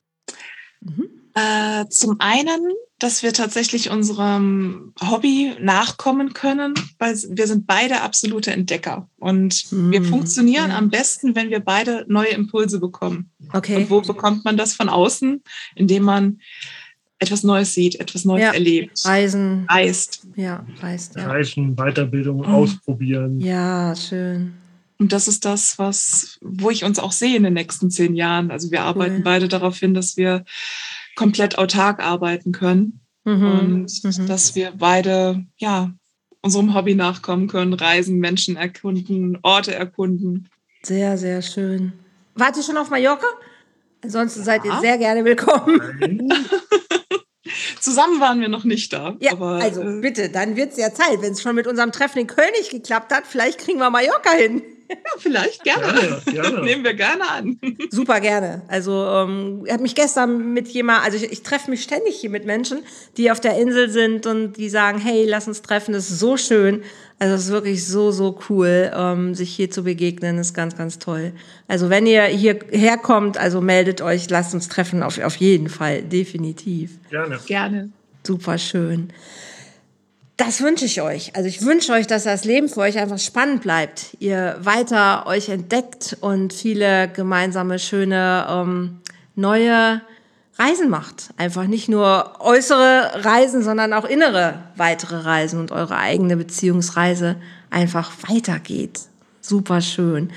Zum einen, dass wir tatsächlich unserem Hobby nachkommen können, weil wir sind beide absolute Entdecker. Und wir funktionieren am besten, wenn wir beide neue Impulse bekommen. Okay. Und wo bekommt man das von außen? Indem man etwas Neues sieht, etwas Neues erlebt. Reist. Ja, reist. Ja. Reisen, Weiterbildung, ausprobieren. Ja, schön. Und das ist das, wo ich uns auch sehe in den nächsten 10 Jahren. Also wir arbeiten beide darauf hin, dass wir komplett autark arbeiten können und dass wir beide unserem Hobby nachkommen können, reisen, Menschen erkunden, Orte erkunden. Sehr, sehr schön. Wart ihr schon auf Mallorca? Ansonsten seid ihr sehr gerne willkommen. Zusammen waren wir noch nicht da. Ja, aber, also bitte, dann wird es ja Zeit. Wenn es schon mit unserem Treffen in Köln nicht geklappt hat, vielleicht kriegen wir Mallorca hin. Ja, vielleicht gerne. Nehmen wir gerne an. Super gerne. Also ich habe mich gestern mit jemandem, also ich treffe mich ständig hier mit Menschen, die auf der Insel sind und die sagen, hey, lass uns treffen, das ist so schön. Also es ist wirklich so, so cool, sich hier zu begegnen, ist ganz, ganz toll. Also wenn ihr hierher kommt, also meldet euch, lasst uns treffen, auf jeden Fall, definitiv. Gerne. Super schön. Das wünsche ich euch. Also ich wünsche euch, dass das Leben für euch einfach spannend bleibt. Ihr weiter euch entdeckt und viele gemeinsame, schöne, neue Reisen macht. Einfach nicht nur äußere Reisen, sondern auch innere weitere Reisen und eure eigene Beziehungsreise einfach weitergeht. Super schön.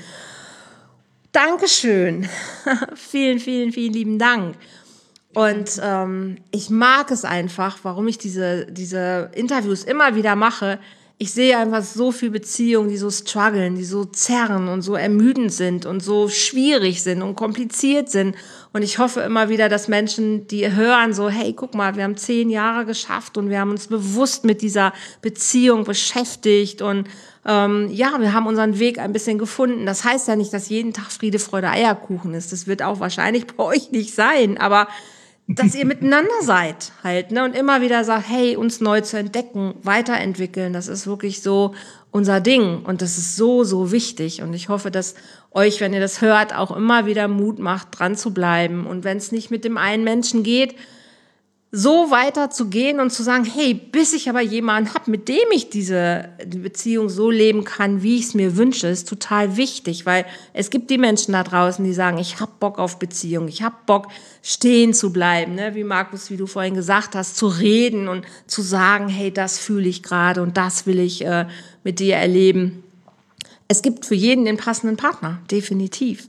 Dankeschön. Vielen, vielen, vielen lieben Dank. Und ich mag es einfach, warum ich diese Interviews immer wieder mache. Ich sehe einfach so viele Beziehungen, die so strugglen, die so zerren und so ermüdend sind und so schwierig sind und kompliziert sind. Und ich hoffe immer wieder, dass Menschen, die hören so, hey, guck mal, wir haben 10 Jahre geschafft und wir haben uns bewusst mit dieser Beziehung beschäftigt und wir haben unseren Weg ein bisschen gefunden. Das heißt ja nicht, dass jeden Tag Friede, Freude, Eierkuchen ist. Das wird auch wahrscheinlich bei euch nicht sein, aber dass ihr miteinander seid halt, ne, und immer wieder sagt, hey, uns neu zu entdecken, weiterentwickeln, das ist wirklich so unser Ding und das ist so, so wichtig und ich hoffe, dass euch, wenn ihr das hört, auch immer wieder Mut macht, dran zu bleiben und wenn es nicht mit dem einen Menschen geht, so weiter zu gehen und zu sagen, hey, bis ich aber jemanden habe, mit dem ich die Beziehung so leben kann, wie ich es mir wünsche, ist total wichtig, weil es gibt die Menschen da draußen, die sagen, ich habe Bock auf Beziehung, ich habe Bock, stehen zu bleiben, ne? Wie Markus, wie du vorhin gesagt hast, zu reden und zu sagen, hey, das fühle ich gerade und das will ich mit dir erleben. Es gibt für jeden den passenden Partner, definitiv.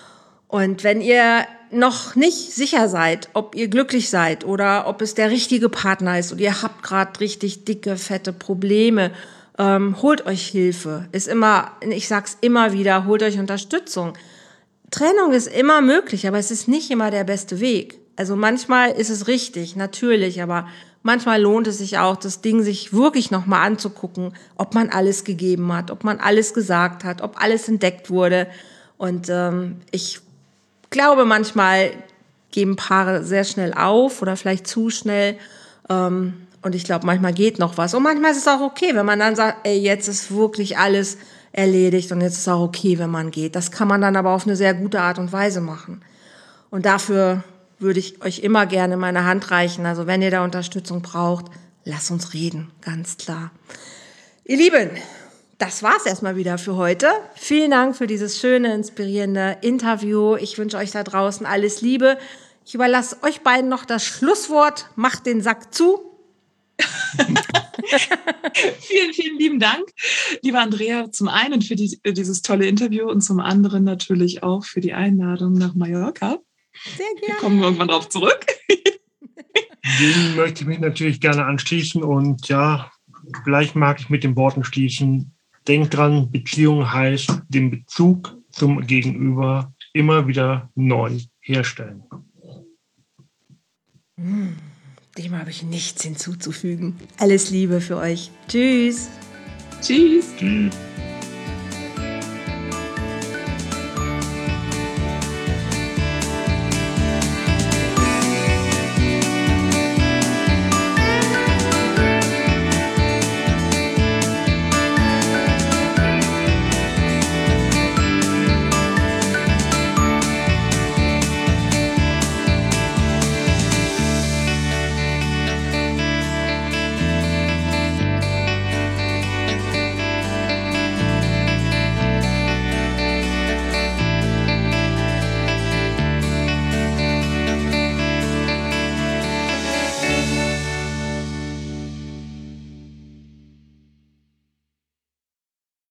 Und wenn ihr noch nicht sicher seid, ob ihr glücklich seid oder ob es der richtige Partner ist und ihr habt gerade richtig dicke, fette Probleme, holt euch Hilfe. Ich sag's immer wieder, holt euch Unterstützung. Trennung ist immer möglich, aber es ist nicht immer der beste Weg. Also manchmal ist es richtig, natürlich, aber manchmal lohnt es sich auch, das Ding sich wirklich nochmal anzugucken, ob man alles gegeben hat, ob man alles gesagt hat, ob alles entdeckt wurde. Und ich glaube, manchmal geben Paare sehr schnell auf oder vielleicht zu schnell. Und ich glaube, manchmal geht noch was. Und manchmal ist es auch okay, wenn man dann sagt, ey, jetzt ist wirklich alles erledigt und jetzt ist auch okay, wenn man geht. Das kann man dann aber auf eine sehr gute Art und Weise machen. Und dafür würde ich euch immer gerne meine Hand reichen. Also wenn ihr da Unterstützung braucht, lasst uns reden, ganz klar. Ihr Lieben, das war's erstmal wieder für heute. Vielen Dank für dieses schöne, inspirierende Interview. Ich wünsche euch da draußen alles Liebe. Ich überlasse euch beiden noch das Schlusswort. Macht den Sack zu. Vielen, vielen lieben Dank, liebe Andrea, zum einen für dieses tolle Interview und zum anderen natürlich auch für die Einladung nach Mallorca. Sehr gerne. Wir kommen irgendwann darauf zurück. Dem möchte ich mich natürlich gerne anschließen und ja, gleich mag ich mit den Worten schließen. Denkt dran, Beziehung heißt den Bezug zum Gegenüber immer wieder neu herstellen. Dem habe ich nichts hinzuzufügen. Alles Liebe für euch. Tschüss. Tschüss. Tschüss.